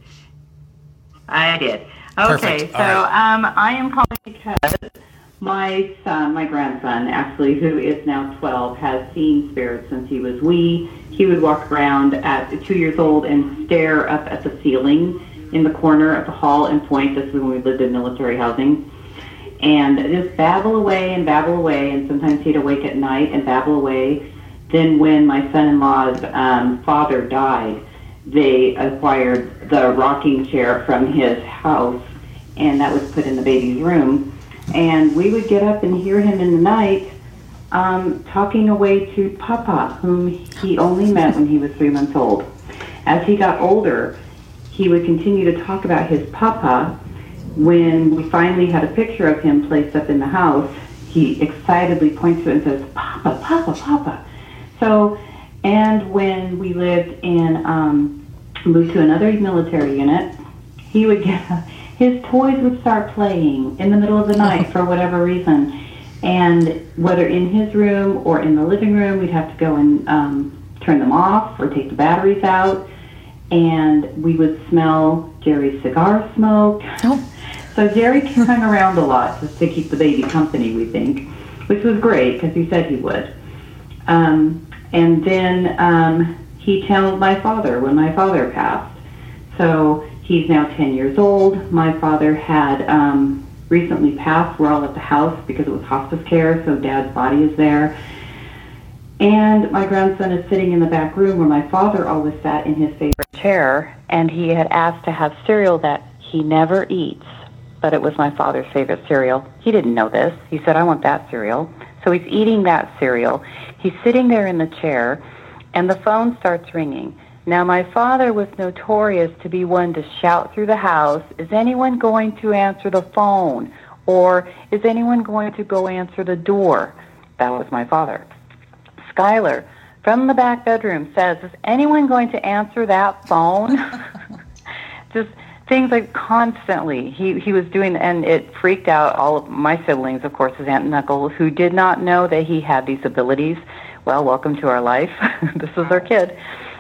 I did. Okay, Perfect. So I am calling because my son, my grandson, actually, who is now 12, has seen spirits since he was wee. He would walk around at 2 years old and stare up at the ceiling in the corner of the hall and point. This is when we lived in military housing. And just babble away, and sometimes he'd awake at night and babble away. Then when my son-in-law's father died, they acquired the rocking chair from his house, and that was put in the baby's room. And we would get up and hear him in the night talking away to Papa, whom he only met when he was 3 months old. As he got older, he would continue to talk about his Papa. When we finally had a picture of him placed up in the house, he excitedly points to it and says, Papa, Papa, Papa. So, and when we moved to another military unit, he would his toys would start playing in the middle of the night for whatever reason. And whether in his room or in the living room, we'd have to go and turn them off or take the batteries out. And we would smell Jerry's cigar smoke. Oh. So Jerry hung around a lot just to keep the baby company, we think, which was great because he said he would. And then he channeled my father when my father passed. So he's now 10 years old. My father had recently passed. We're all at the house because it was hospice care, so Dad's body is there. And my grandson is sitting in the back room where my father always sat in his favorite chair, and he had asked to have cereal that he never eats, but it was my father's favorite cereal. He didn't know this. He said, I want that cereal. So he's eating that cereal. He's sitting there in the chair, and the phone starts ringing. Now, my father was notorious to be one to shout through the house, is anyone going to answer the phone? Or is anyone going to go answer the door? That was my father. Skylar, from the back bedroom, says, is anyone going to answer that phone? Just things like constantly. He was doing, and it freaked out all of my siblings, of course, his aunt and uncle, who did not know that he had these abilities. Well, welcome to our life. This is our kid.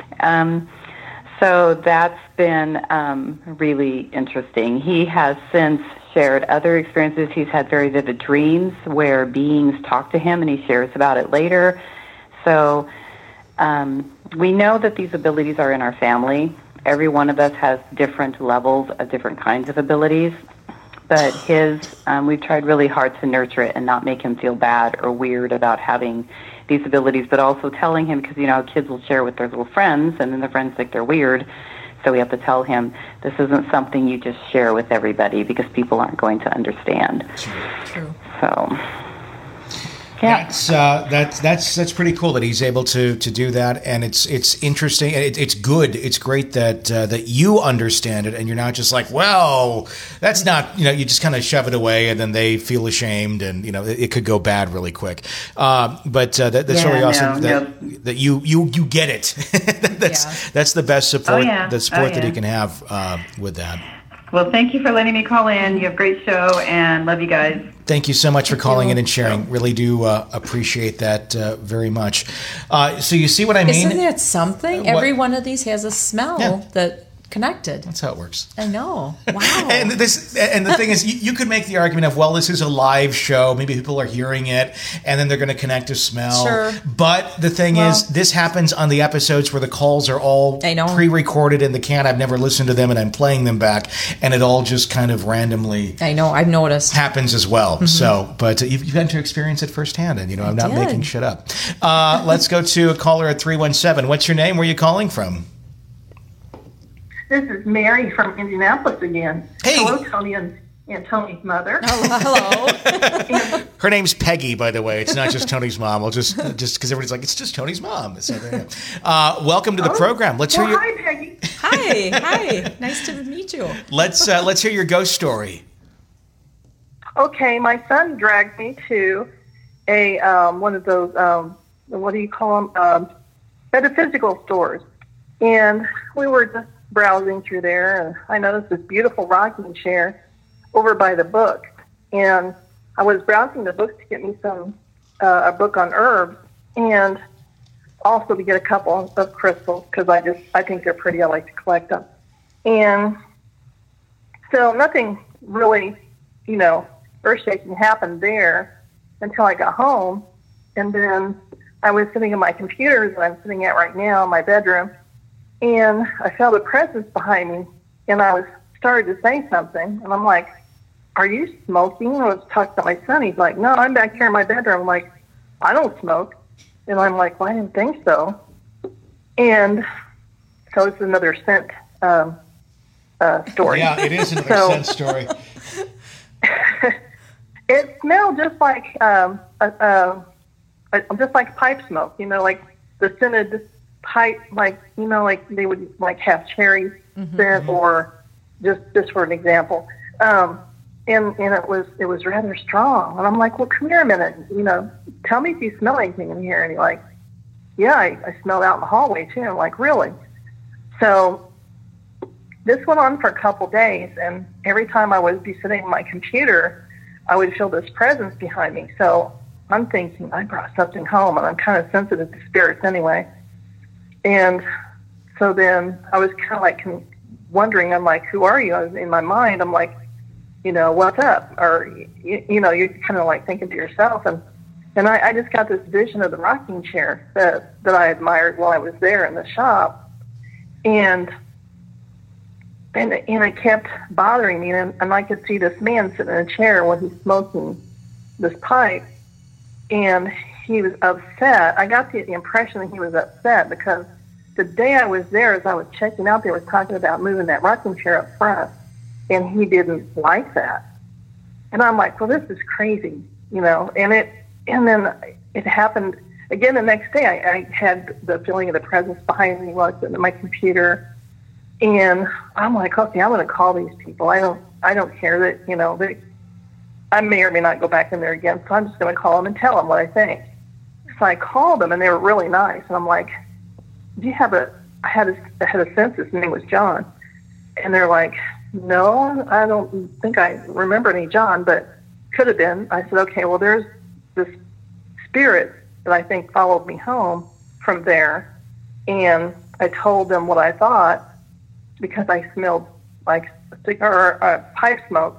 So that's been really interesting. He has since shared other experiences. He's had very vivid dreams where beings talk to him, and he shares about it later. So we know that these abilities are in our family. Every one of us has different levels of different kinds of abilities. But his, we've tried really hard to nurture it and not make him feel bad or weird about having these abilities, but also telling him, because, you know, kids will share with their little friends, and then the friends think they're weird. So we have to tell him this isn't something you just share with everybody because people aren't going to understand. True. So... yeah. That's pretty cool that he's able to do that, and it's interesting. It's good. It's great that you understand it, and you're not just like, well, that's not, you know, you just kind of shove it away, and then they feel ashamed, and you know it could go bad really quick. But that's really awesome that you get it. That's the best support. The support that you can have with that. Well, thank you for letting me call in. You have a great show, and love you guys. Thank you so much for calling in and sharing. Really do appreciate that very much. So you see what I mean? Isn't that something? Every one of these has a smell that connected. That's how it works. I know. Wow. And the thing is, you could make the argument of, well, this is a live show. Maybe people are hearing it, and then they're going to connect to smell. Sure. But the thing is, this happens on the episodes where the calls are all pre-recorded in the can. I've never listened to them, and I'm playing them back, and it all just kind of randomly. I know. I've noticed. Happens as well. Mm-hmm. So, but you've gotten to experience it firsthand, and I'm not making shit up. Let's go to a caller at 317. What's your name? Where are you calling from? This is Mary from Indianapolis again. Hey. Hello, Tony and Tony's mother. Oh, hello. Her name's Peggy, by the way. It's not just Tony's mom. I'll just because everybody's like, it's just Tony's mom. So, welcome to the program. Let's hear your. Hi, Peggy. Hi. Nice to meet you. Let's hear your ghost story. Okay, my son dragged me to a one of those what do you call them? Metaphysical stores, and we were just browsing through there, and I noticed this beautiful rocking chair over by the book, and I was browsing the book to get me some a book on herbs, and also to get a couple of crystals because I think they're pretty. I like to collect them, and so nothing really, earth-shaking happened there until I got home, and then I was sitting at my computer that I'm sitting at right now in my bedroom. And I felt a presence behind me, and I started to say something, and I'm like, are you smoking? I was talking to my son. He's like, no, I'm back here in my bedroom. I'm like, I don't smoke. And I'm like, well, I didn't think so. And so it's another scent story. Yeah, it is another scent story. It smelled just like pipe smoke, like the scented pipe, like they would have cherry scent, or just for an example, and it was rather strong. And I'm like, well, come here a minute, tell me if you smell anything in here. And he's like, yeah, I smelled out in the hallway too. I'm like, really? So this went on for a couple days, and every time I would be sitting at my computer, I would feel this presence behind me. So I'm thinking I brought something home, and I'm kind of sensitive to spirits anyway. And so then I was kind of like wondering, I'm like, who are you? I was in my mind, I'm like, what's up? Or, you're kind of like thinking to yourself. And I just got this vision of the rocking chair that I admired while I was there in the shop. And And it kept bothering me, and I could see this man sitting in a chair while he's smoking this pipe, and he was upset. I got the impression that he was upset because the day I was there, as I was checking out, they were talking about moving that rocking chair up front, and he didn't like that. And I'm like, well, this is crazy, you know. And then it happened again the next day. I had the feeling of the presence behind me while I was sitting at my computer. And I'm like, okay, I'm going to call these people. I don't care that, you know, I may or may not go back in there again. So I'm just going to call them and tell them what I think. So I called them, and they were really nice. And I'm like, do you have I had a sense his name was John. And they're like, no, I don't think I remember any John, but could have been. I said, okay, well, there's this spirit that I think followed me home from there. And I told them what I thought, because I smelled like pipe smoke.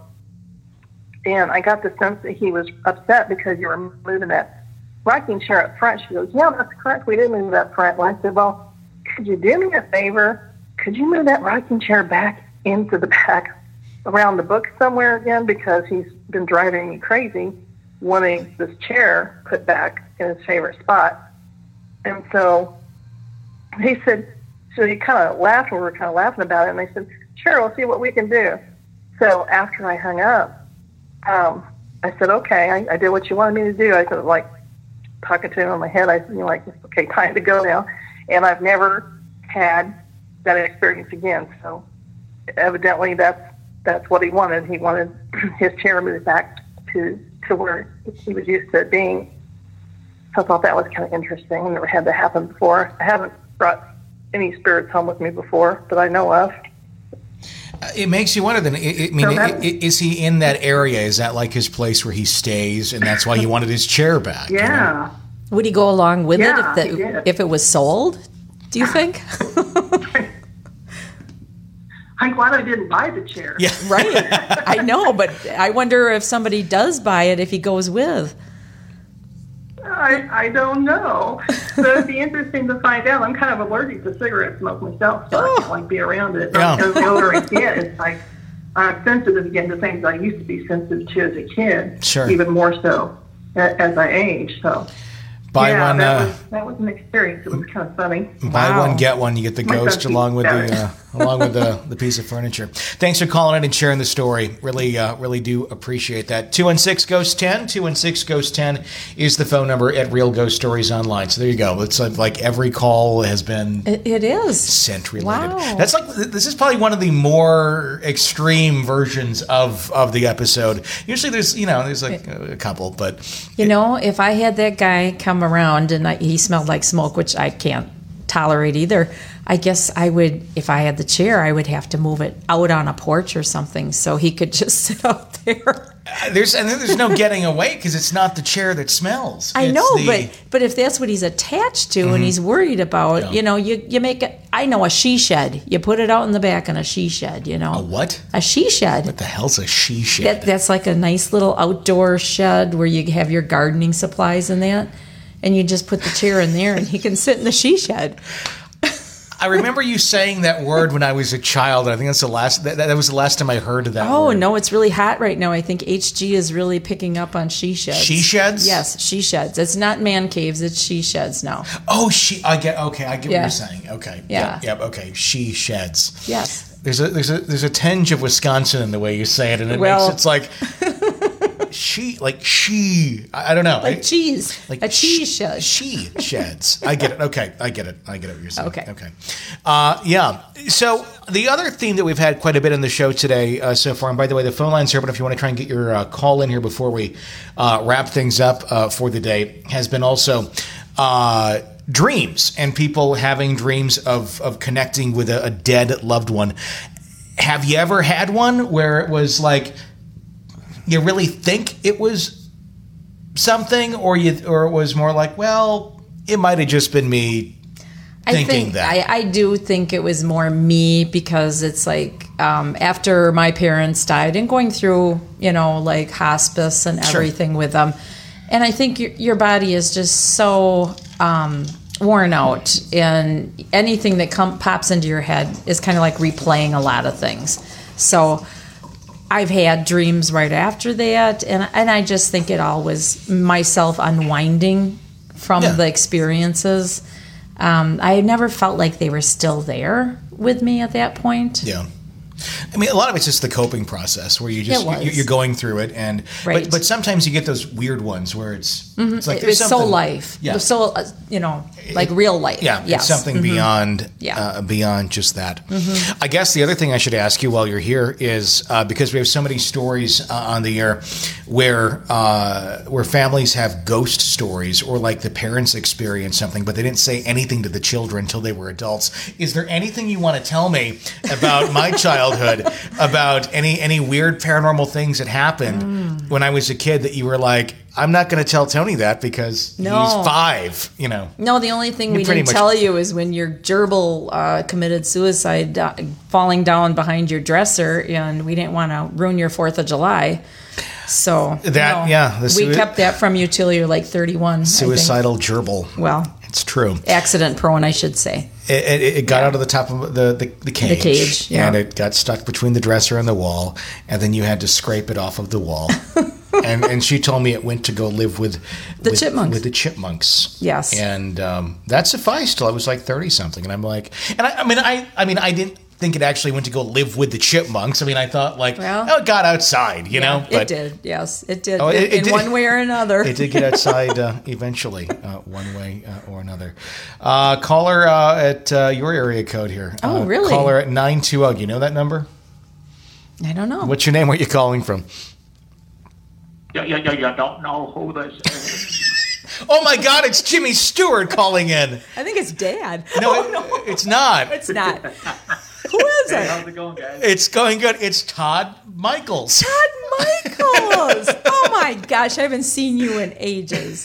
And I got the sense that he was upset because you were moving that rocking chair up front. She goes, yeah, that's correct. We did move that front. And I said, well, could you do me a favor? Could you move that rocking chair back into the back around the book somewhere again? Because he's been driving me crazy wanting this chair put back in his favorite spot. And so he said, so he kind of laughed, and we were kind of laughing about it, and they said, sure, we'll see what we can do. So after I hung up, I said, okay, I did what you wanted me to do. I said, like, talking to him in my head, I said, like, okay, time to go now. And I've never had that experience again. So evidently that's what he wanted. He wanted his chair moved back to where he was used to it being. So I thought that was kind of interesting. I've never had that happen before. I haven't brought any spirits home with me before that I know of. It makes you wonder then, is he in that area? Is that like his place where he stays, and that's why he wanted his chair back? Yeah. You know? Would he go along with Yeah, it if it was sold, do you think? I'm glad I didn't buy the chair. Yeah. Right. I know, but I wonder if somebody does buy it, if he goes with. I don't know. So it'd be interesting to find out. I'm kind of allergic to cigarette smoke myself, so I can't be around it. Yeah. Because the older I get, it's like I'm sensitive again to things I used to be sensitive to as a kid. Sure. Even more so as I age. So Buy one. That was an experience. It was kind of funny. Buy one, get one. You get the ghost along with the piece of furniture. Thanks for calling in and sharing the story. Really do appreciate that. 216-GHOST-10. 216-GHOST-10 is the phone number at Real Ghost Stories Online. So there you go. It's like every call has been It is scent related. Wow. That's like this is probably one of the more extreme versions of the episode. Usually there's like a couple, but if I had that guy come around and he smelled like smoke, which I can't tolerate either, I guess I would, if I had the chair, I would have to move it out on a porch or something so he could just sit out there. There's no getting away because it's not the chair that smells. I know, but if that's what he's attached to and he's worried about, you make it. I know a she shed. You put it out in the back in a she shed. A what? A she shed. What the hell's a she shed? That's like a nice little outdoor shed where you have your gardening supplies in that, and you just put the chair in there, and he can sit in the she shed. I remember you saying that word when I was a child. I think that's that was the last time I heard of that word. Oh, no, it's really hot right now. I think HG is really picking up on she sheds. She sheds? Yes, she sheds. It's not man caves, it's she sheds now. Oh, I get what you're saying. Okay. Yeah. Yep, okay. She sheds. Yes. There's a tinge of Wisconsin in the way you say it, and it's like I don't know. Like cheese. Like a cheese shed. She sheds. I get it. Okay. I get it what you're saying. Okay. Yeah. So the other theme that we've had quite a bit in the show today so far, and by the way, the phone line's here, but if you want to try and get your call in here before we wrap things up for the day, has been also dreams and people having dreams of connecting with a dead loved one. Have you ever had one where it was like you really think it was something, or it was more like, well, it might have just been me thinking that? I do think it was more me, because it's like after my parents died and going through, like hospice and everything with them. And I think your body is just so worn out, and anything that pops into your head is kind of like replaying a lot of things. So I've had dreams right after that, and I just think it all was myself unwinding from the experiences. I never felt like they were still there with me at that point. Yeah. I mean, a lot of it's just the coping process where you're going through it, and but sometimes you get those weird ones where it's like there's something, so life, so like real life. Yeah, it's something beyond just that. I guess the other thing I should ask you while you're here is because we have so many stories on the air where families have ghost stories, or like the parents experience something, but they didn't say anything to the children until they were adults. Is there anything you want to tell me about my childhood, about any weird paranormal things that happened when I was a kid that you were like, I'm not going to tell Tony that because he's 5, No, the only thing we didn't tell you is when your gerbil committed suicide falling down behind your dresser, and we didn't want to ruin your 4th of July. So we kept that from you till you're like 31. Suicidal gerbil. Well, it's true. Accident prone, I should say. It got out of the top of the cage. The cage, and it got stuck between the dresser and the wall, and then you had to scrape it off of the wall. and she told me it went to go live with chipmunks. With the chipmunks. Yes. And that sufficed till I was like 30 something, and I'm like, and I mean I didn't think it actually went to go live with the chipmunks. I mean, I thought it got outside, know. But it did. Yes, it did. It did. One way or another. It did get outside eventually, one way or another. Caller at your area code here. Oh, really? Caller at 920. Do you know that number? I don't know. What's your name? Where are you calling from? You don't know who this is. Oh my God! It's Jimmy Stewart calling in. I think it's Dad. No, it's not. It's not. Who is it? How's it going, guys? It's going good. It's Todd Michaels. Todd Michaels! Oh my gosh, I haven't seen you in ages.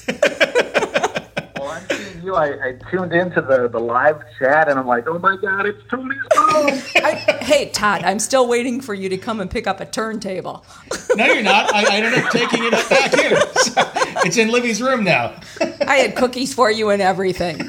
Well, I'm seeing you. I tuned into the live chat, and I'm like, oh my God, it's Tony's phone. Hey, Todd, I'm still waiting for you to come and pick up a turntable. No, you're not. I ended up taking it back here. It's in Libby's room now. I had cookies for you and everything.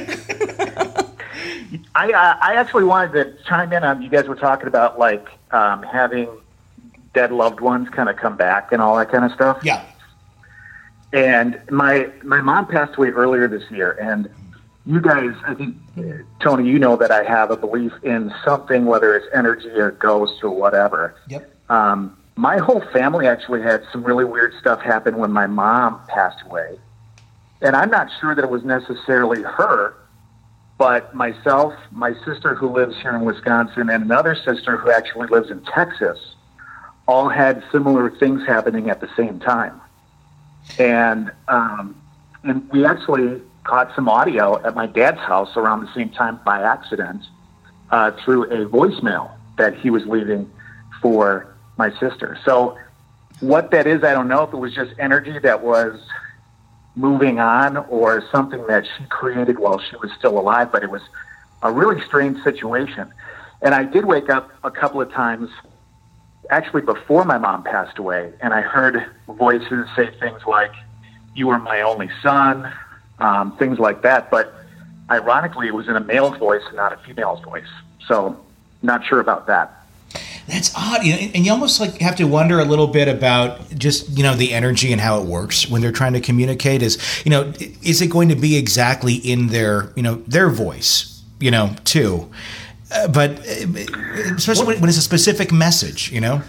I actually wanted to chime in on, you guys were talking about like having dead loved ones kind of come back and all that kind of stuff. Yeah. And my mom passed away earlier this year, and you guys, I think, Tony, you know that I have a belief in something, whether it's energy or ghosts or whatever. Yep. My whole family actually had some really weird stuff happen when my mom passed away. And I'm not sure that it was necessarily her, but myself, my sister who lives here in Wisconsin, and another sister who actually lives in Texas, all had similar things happening at the same time. And we actually caught some audio at my dad's house around the same time by accident through a voicemail that he was leaving for my sister. So what that is, I don't know if it was just energy that was moving on or something that she created while she was still alive, but it was a really strange situation. And I did wake up a couple of times actually before my mom passed away, and I heard voices say things like, "You were my only son," things like that. But ironically, it was in a male's voice and not a female's voice. So not sure about that. That's odd, and you almost like have to wonder a little bit about just the energy and how it works when they're trying to communicate. Is it going to be exactly in their their voice too? But especially when it's a specific message, And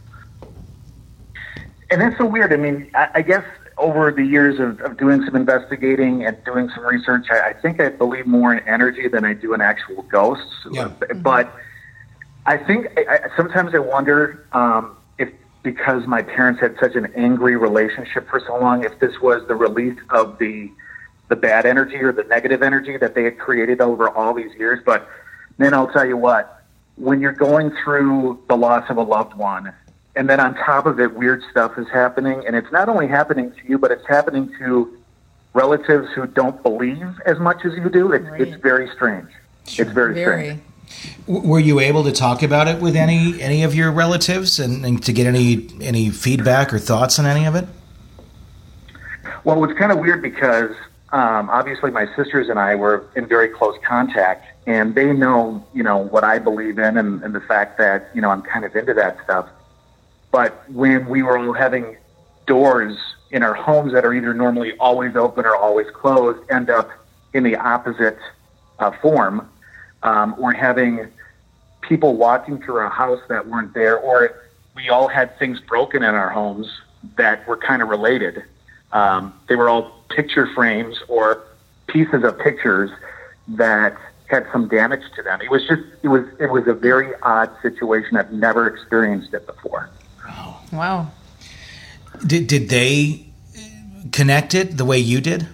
that's so weird. I mean, I guess over the years of doing some investigating and doing some research, I think I believe more in energy than I do in actual ghosts. Yeah. But I think sometimes I wonder if, because my parents had such an angry relationship for so long, if this was the release of the bad energy or the negative energy that they had created over all these years. But then I'll tell you what, when you're going through the loss of a loved one, and then on top of it, weird stuff is happening, and it's not only happening to you, but it's happening to relatives who don't believe as much as you do. It's very strange. Sure. It's very strange. Were you able to talk about it with any of your relatives and to get any feedback or thoughts on any of it? Well, it was kind of weird because obviously my sisters and I were in very close contact, and they know, what I believe in and the fact that, I'm kind of into that stuff. But when we were all having doors in our homes that are either normally always open or always closed end up in the opposite form, or having people walking through our house that weren't there, or we all had things broken in our homes that were kind of related. They were all picture frames or pieces of pictures that had some damage to them. It was a very odd situation. I've never experienced it before. Wow. Did they connect it the way you did?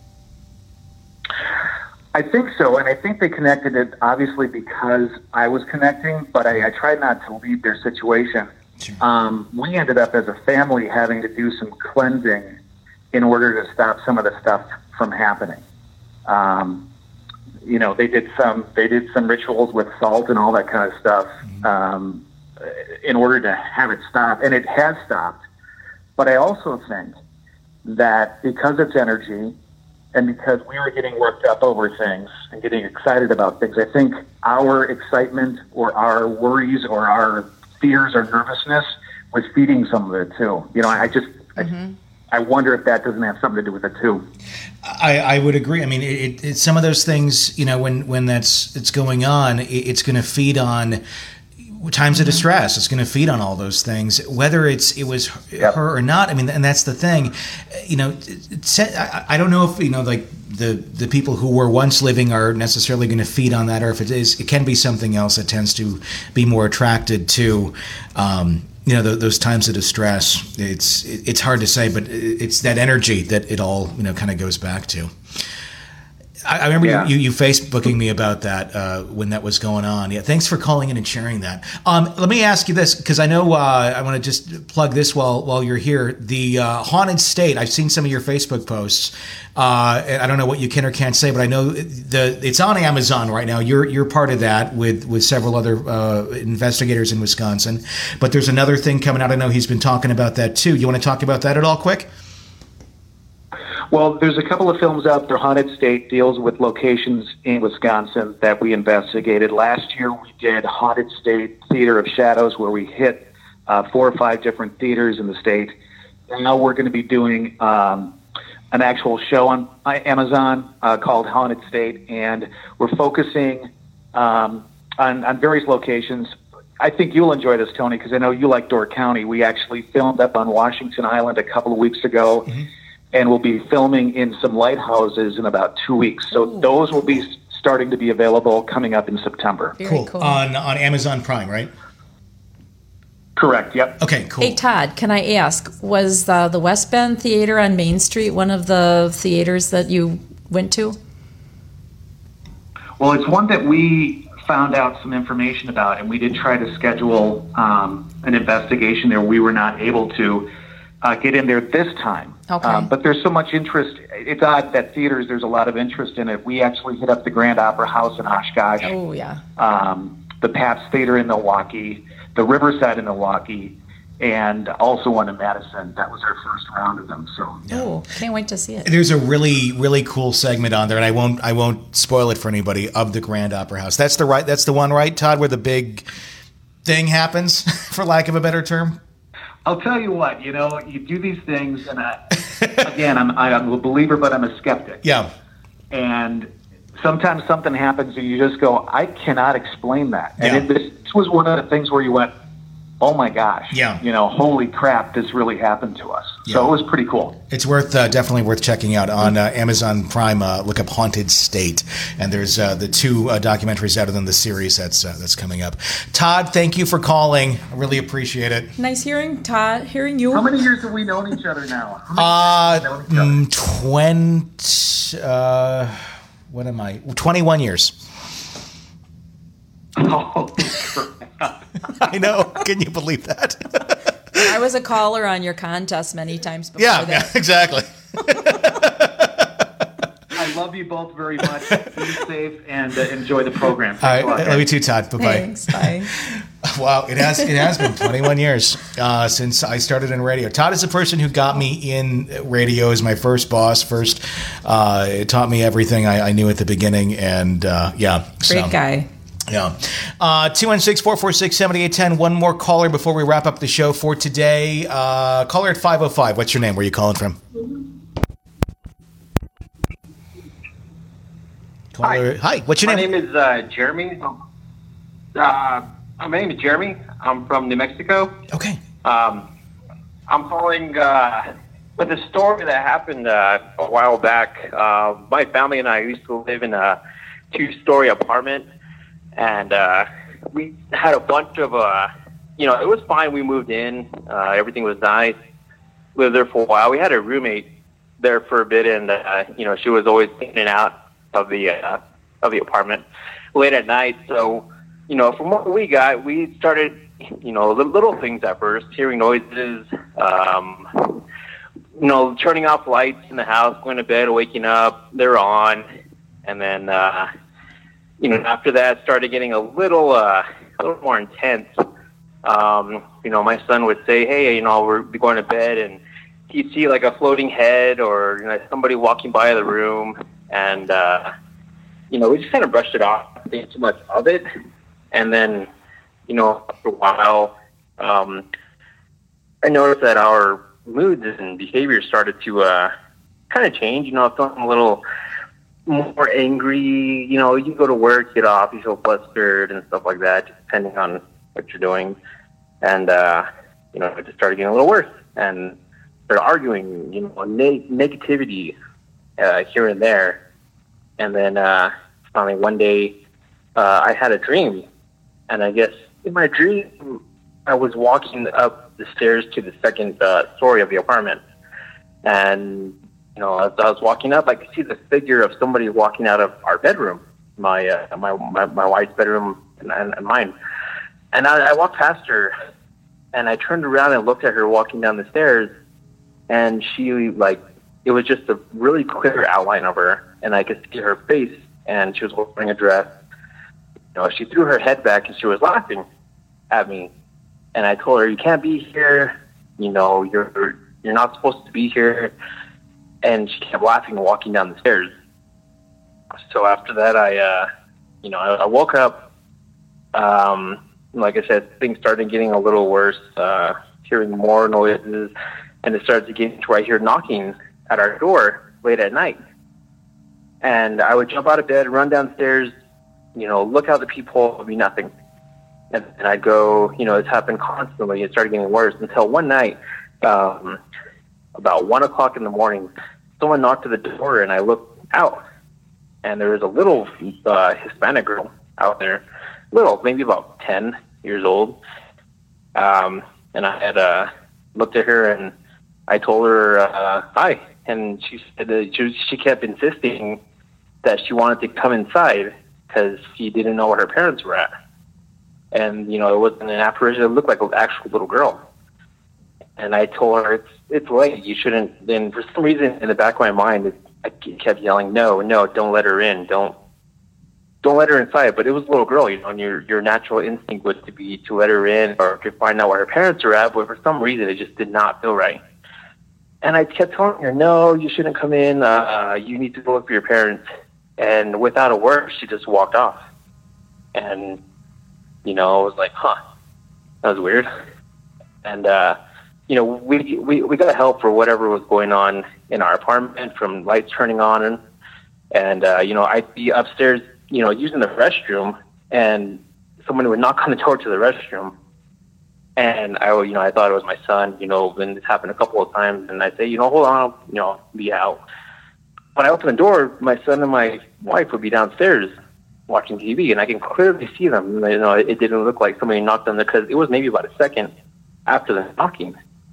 I think so, and I think they connected it obviously because I was connecting, but I tried not to leave their situation. Sure. We ended up as a family having to do some cleansing in order to stop some of the stuff from happening. They did some rituals with salt and all that kind of stuff in order to have it stop, and it has stopped. But I also think that because it's energy and because we were getting worked up over things and getting excited about things, I think our excitement or our worries or our fears or nervousness was feeding some of it too. I wonder if that doesn't have something to do with it too. I would agree. I mean, it's some of those things, when it's going on, it's going to feed on times of distress. It's going to feed on all those things, whether it was her or not. I mean, and that's the thing. I don't know if like the people who were once living are necessarily going to feed on that, or if it can be something else that tends to be more attracted to. Those times of distress. It's hard to say, but it's that energy that it all kind of goes back to. I remember you Facebooking me about that when that was going on. Yeah, thanks for calling in and sharing that. Let me ask you this, because I know I want to just plug this while you're here. The Haunted State. I've seen some of your Facebook posts. And I don't know what you can or can't say, but I know it's on Amazon right now. You're part of that with several other investigators in Wisconsin. But there's another thing coming out. I know he's been talking about that too. You want to talk about that at all, quick? Well, there's a couple of films out there. Haunted State deals with locations in Wisconsin that we investigated. Last year we did Haunted State Theater of Shadows, where we hit 4 or 5 different theaters in the state. And now we're going to be doing an actual show on Amazon called Haunted State, and we're focusing on various locations. I think you'll enjoy this, Tony, because I know you like Door County. We actually filmed up on Washington Island a couple of weeks ago. Mm-hmm. And we'll be filming in some lighthouses in about 2 weeks. So those will be starting to be available coming up in September. Very cool. On Amazon Prime, right? Correct, yep. Okay, cool. Hey, Todd, can I ask, was the West Bend Theater on Main Street one of the theaters that you went to? Well, it's one that we found out some information about, and we did try to schedule an investigation there. We were not able to get in there this time. Okay. But there's so much interest. It's odd that theaters, there's a lot of interest in it. We actually hit up the Grand Opera House in Oshkosh. Oh, yeah. The Pabst Theater in Milwaukee, the Riverside in Milwaukee, and also one in Madison. That was our first round of them. So. Oh, can't wait to see it. There's a really, really cool segment on there, and I won't spoil it for anybody, of the Grand Opera House. That's the one, right, Todd, where the big thing happens, for lack of a better term? I'll tell you what, you do these things, and again, I'm a believer, but I'm a skeptic. Yeah. And sometimes something happens, and you just go, I cannot explain that. And this was one of the things where you went, oh my gosh, holy crap, this really happened to us. Yeah. So it was pretty cool. It's definitely worth checking out on Amazon Prime. Look up Haunted State, and there's the 2 documentaries out of them, the series that's coming up. Todd, thank you for calling. I really appreciate it. Nice hearing you. How many years have we known each other now? 21 years. Oh, I know. Can you believe that? I was a caller on your contest many times before that. Yeah, exactly. I love you both very much. Be safe and enjoy the program. All right. Love you too, Todd. Bye-bye. Thanks. Bye. Wow, it has been 21 years since I started in radio. Todd is the person who got me in radio as my first boss. It taught me everything I knew at the beginning, and Great guy. Yeah. 216-446-7810. One more caller before we wrap up the show for today. Caller at 505. What's your name? Where are you calling from? Hi. What's your name? My name is Jeremy. My name is Jeremy. I'm from New Mexico. Okay. I'm calling with a story that happened a while back. My family and I used to live in a 2-story apartment, and we had a bunch of, it was fine. We moved in. Everything was nice. Lived there for a while. We had a roommate there for a bit, and, she was always in and out of the apartment late at night. So, from what we got, we started, little things at first, hearing noises, turning off lights in the house, going to bed, waking up, they're on. And then, after that, started getting a little more intense. My son would say, hey, we're going to bed, and he'd see like a floating head or somebody walking by the room. And, we just kind of brushed it off, didn't think too much of it. And then, after a while, I noticed that our moods and behavior started to kind of change. Feeling a little more angry. You go to work, get off, you feel flustered and stuff like that, just depending on what you're doing. And, it just started getting a little worse and started arguing, negativity here and there. And then finally one day I had a dream. And I guess in my dream, I was walking up the stairs to the second story of the apartment. And, as I was walking up, I could see the figure of somebody walking out of our bedroom, my wife's bedroom and mine. And I walked past her, and I turned around and looked at her walking down the stairs. And she, it was just a really clear outline of her, and I could see her face, and she was wearing a dress. She threw her head back, and she was laughing at me. And I told her, you can't be here. You're not supposed to be here. And she kept laughing and walking down the stairs. So after that, I woke up. Like I said, things started getting a little worse, hearing more noises. And it started to get to where I hear knocking at our door late at night. And I would jump out of bed, run downstairs, look out the peephole, it would be nothing. And I'd go, it's happened constantly. It started getting worse until one night, about 1 o'clock in the morning, someone knocked at the door, and I looked out, and there was a little Hispanic girl out there, little, maybe about 10 years old. And I had looked at her, and I told her hi, and she said that she kept insisting that she wanted to come inside because she didn't know where her parents were at. And, it wasn't an apparition. It looked like an actual little girl. And I told her, it's late. You shouldn't. Then for some reason in the back of my mind, I kept yelling, no, don't let her in. Don't let her inside. But it was a little girl, and your natural instinct was to let her in or to find out where her parents are at. But for some reason, it just did not feel right. And I kept telling her, no, you shouldn't come in. You need to go look for your parents. And without a word, she just walked off. And, I was like, that was weird. And, we got help for whatever was going on in our apartment, from lights turning on. And I'd be upstairs, using the restroom, and someone would knock on the door to the restroom. And I thought it was my son, and this happened a couple of times. And I'd say, hold on, I'll be out. When I opened the door, my son and my wife would be downstairs watching TV, and I can clearly see them. It didn't look like somebody knocked on there, because it was maybe about a second after the knocking.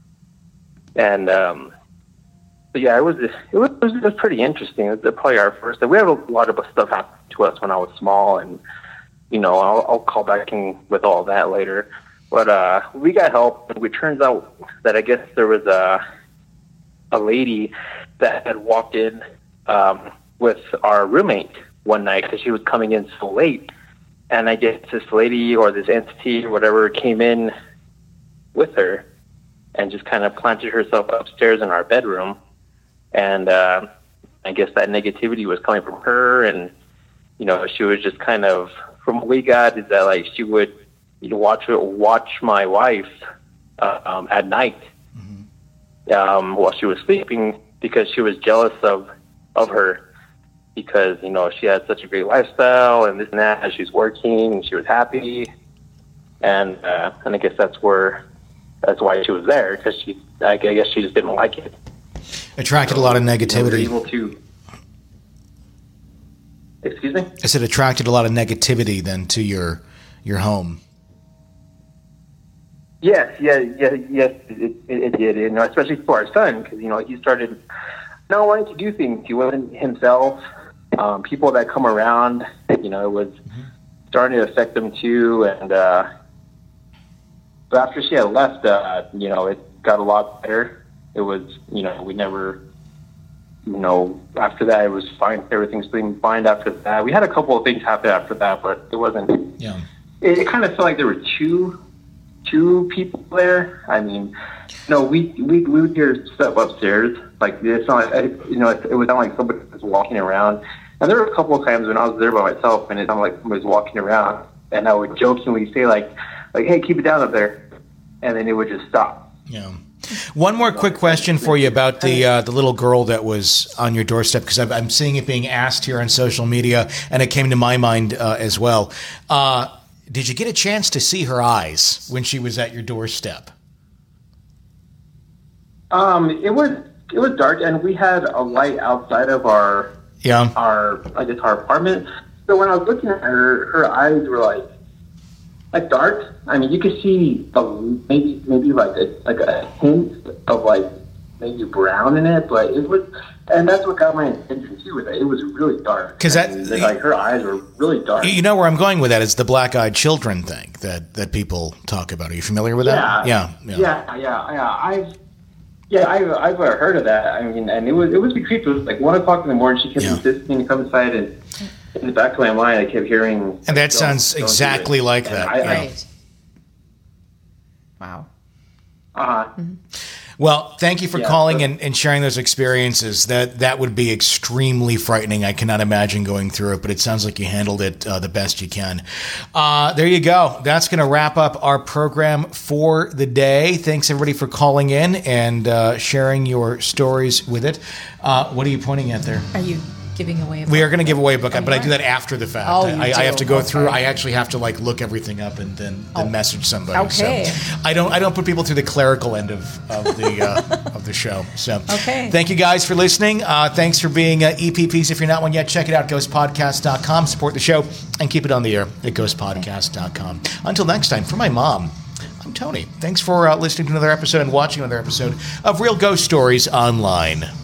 And but yeah, it was pretty interesting. It was probably our first. We had a lot of stuff happen to us when I was small, and I'll call back in with all that later. But we got help. It turns out that I guess there was a lady that had walked in with our roommate one night, because she was coming in so late. And I guess this lady or this entity or whatever came in with her and just kind of planted herself upstairs in our bedroom. And I guess that negativity was coming from her. And, you know, she was just kind of, from what we got, is that, like, she would, you know, watch my wife at night while she was sleeping, because she was jealous of her, because, you know, she had such a great lifestyle and this and that, as she's working and she was happy. And I guess that's why she was there, because I guess she just didn't like it. Attracted a lot of negativity. Able to, excuse me? I said attracted a lot of negativity then to your home. Yes, it did, you know, especially for our son, because, you know, he started not wanting to do things. He wasn't himself. People that come around, you know, it was starting to affect them too. And but after she had left, you know, it got a lot better. It was, you know, we never, you know, after that it was fine. Everything's been fine after that. We had a couple of things happen after that, but it wasn't. Yeah. It kind of felt like there were two people there. I mean, no, we would hear stuff upstairs. Like, it's not like, you know, it was not like somebody was walking around. And there were a couple of times when I was there by myself, and it sounded like somebody was walking around, and I would jokingly say like, hey, keep it down up there, and then it would just stop. Yeah. One more quick question for you about the little girl that was on your doorstep, because I'm seeing it being asked here on social media, and it came to my mind as well. Did you get a chance to see her eyes when she was at your doorstep? It was dark, and we had a light outside of our apartment. So when I was looking at her, her eyes were like dark. I mean, you could see maybe like a hint of like maybe brown in it, but it was, and that's what got my attention too. With it, it was really dark. Because like her eyes were really dark. You know where I'm going with that is the black-eyed children thing that people talk about. Are you familiar with that? Yeah. I've heard of that. I mean, and it was creepy. It was like 1 o'clock in the morning. She kept insisting to come inside, and in the back of my mind, I kept hearing. And that sounds exactly like that. Right. Wow. Well, thank you for calling and sharing those experiences. That would be extremely frightening. I cannot imagine going through it, but it sounds like you handled it the best you can. There you go. That's going to wrap up our program for the day. Thanks, everybody, for calling in and sharing your stories with it. What are you pointing at there? Are you giving away a book? We are going to give away a book, but I do that after the fact. Oh, I have to go through. I actually have to like look everything up and then message somebody. Okay. So I don't put people through the clerical end of the of the show. So thank you guys for listening. Thanks for being EPPs. If you're not one yet, check it out. GhostPodcast.com. Support the show and keep it on the air at GhostPodcast.com. Until next time, for my mom, I'm Tony. Thanks for listening to another episode and watching another episode of Real Ghost Stories Online.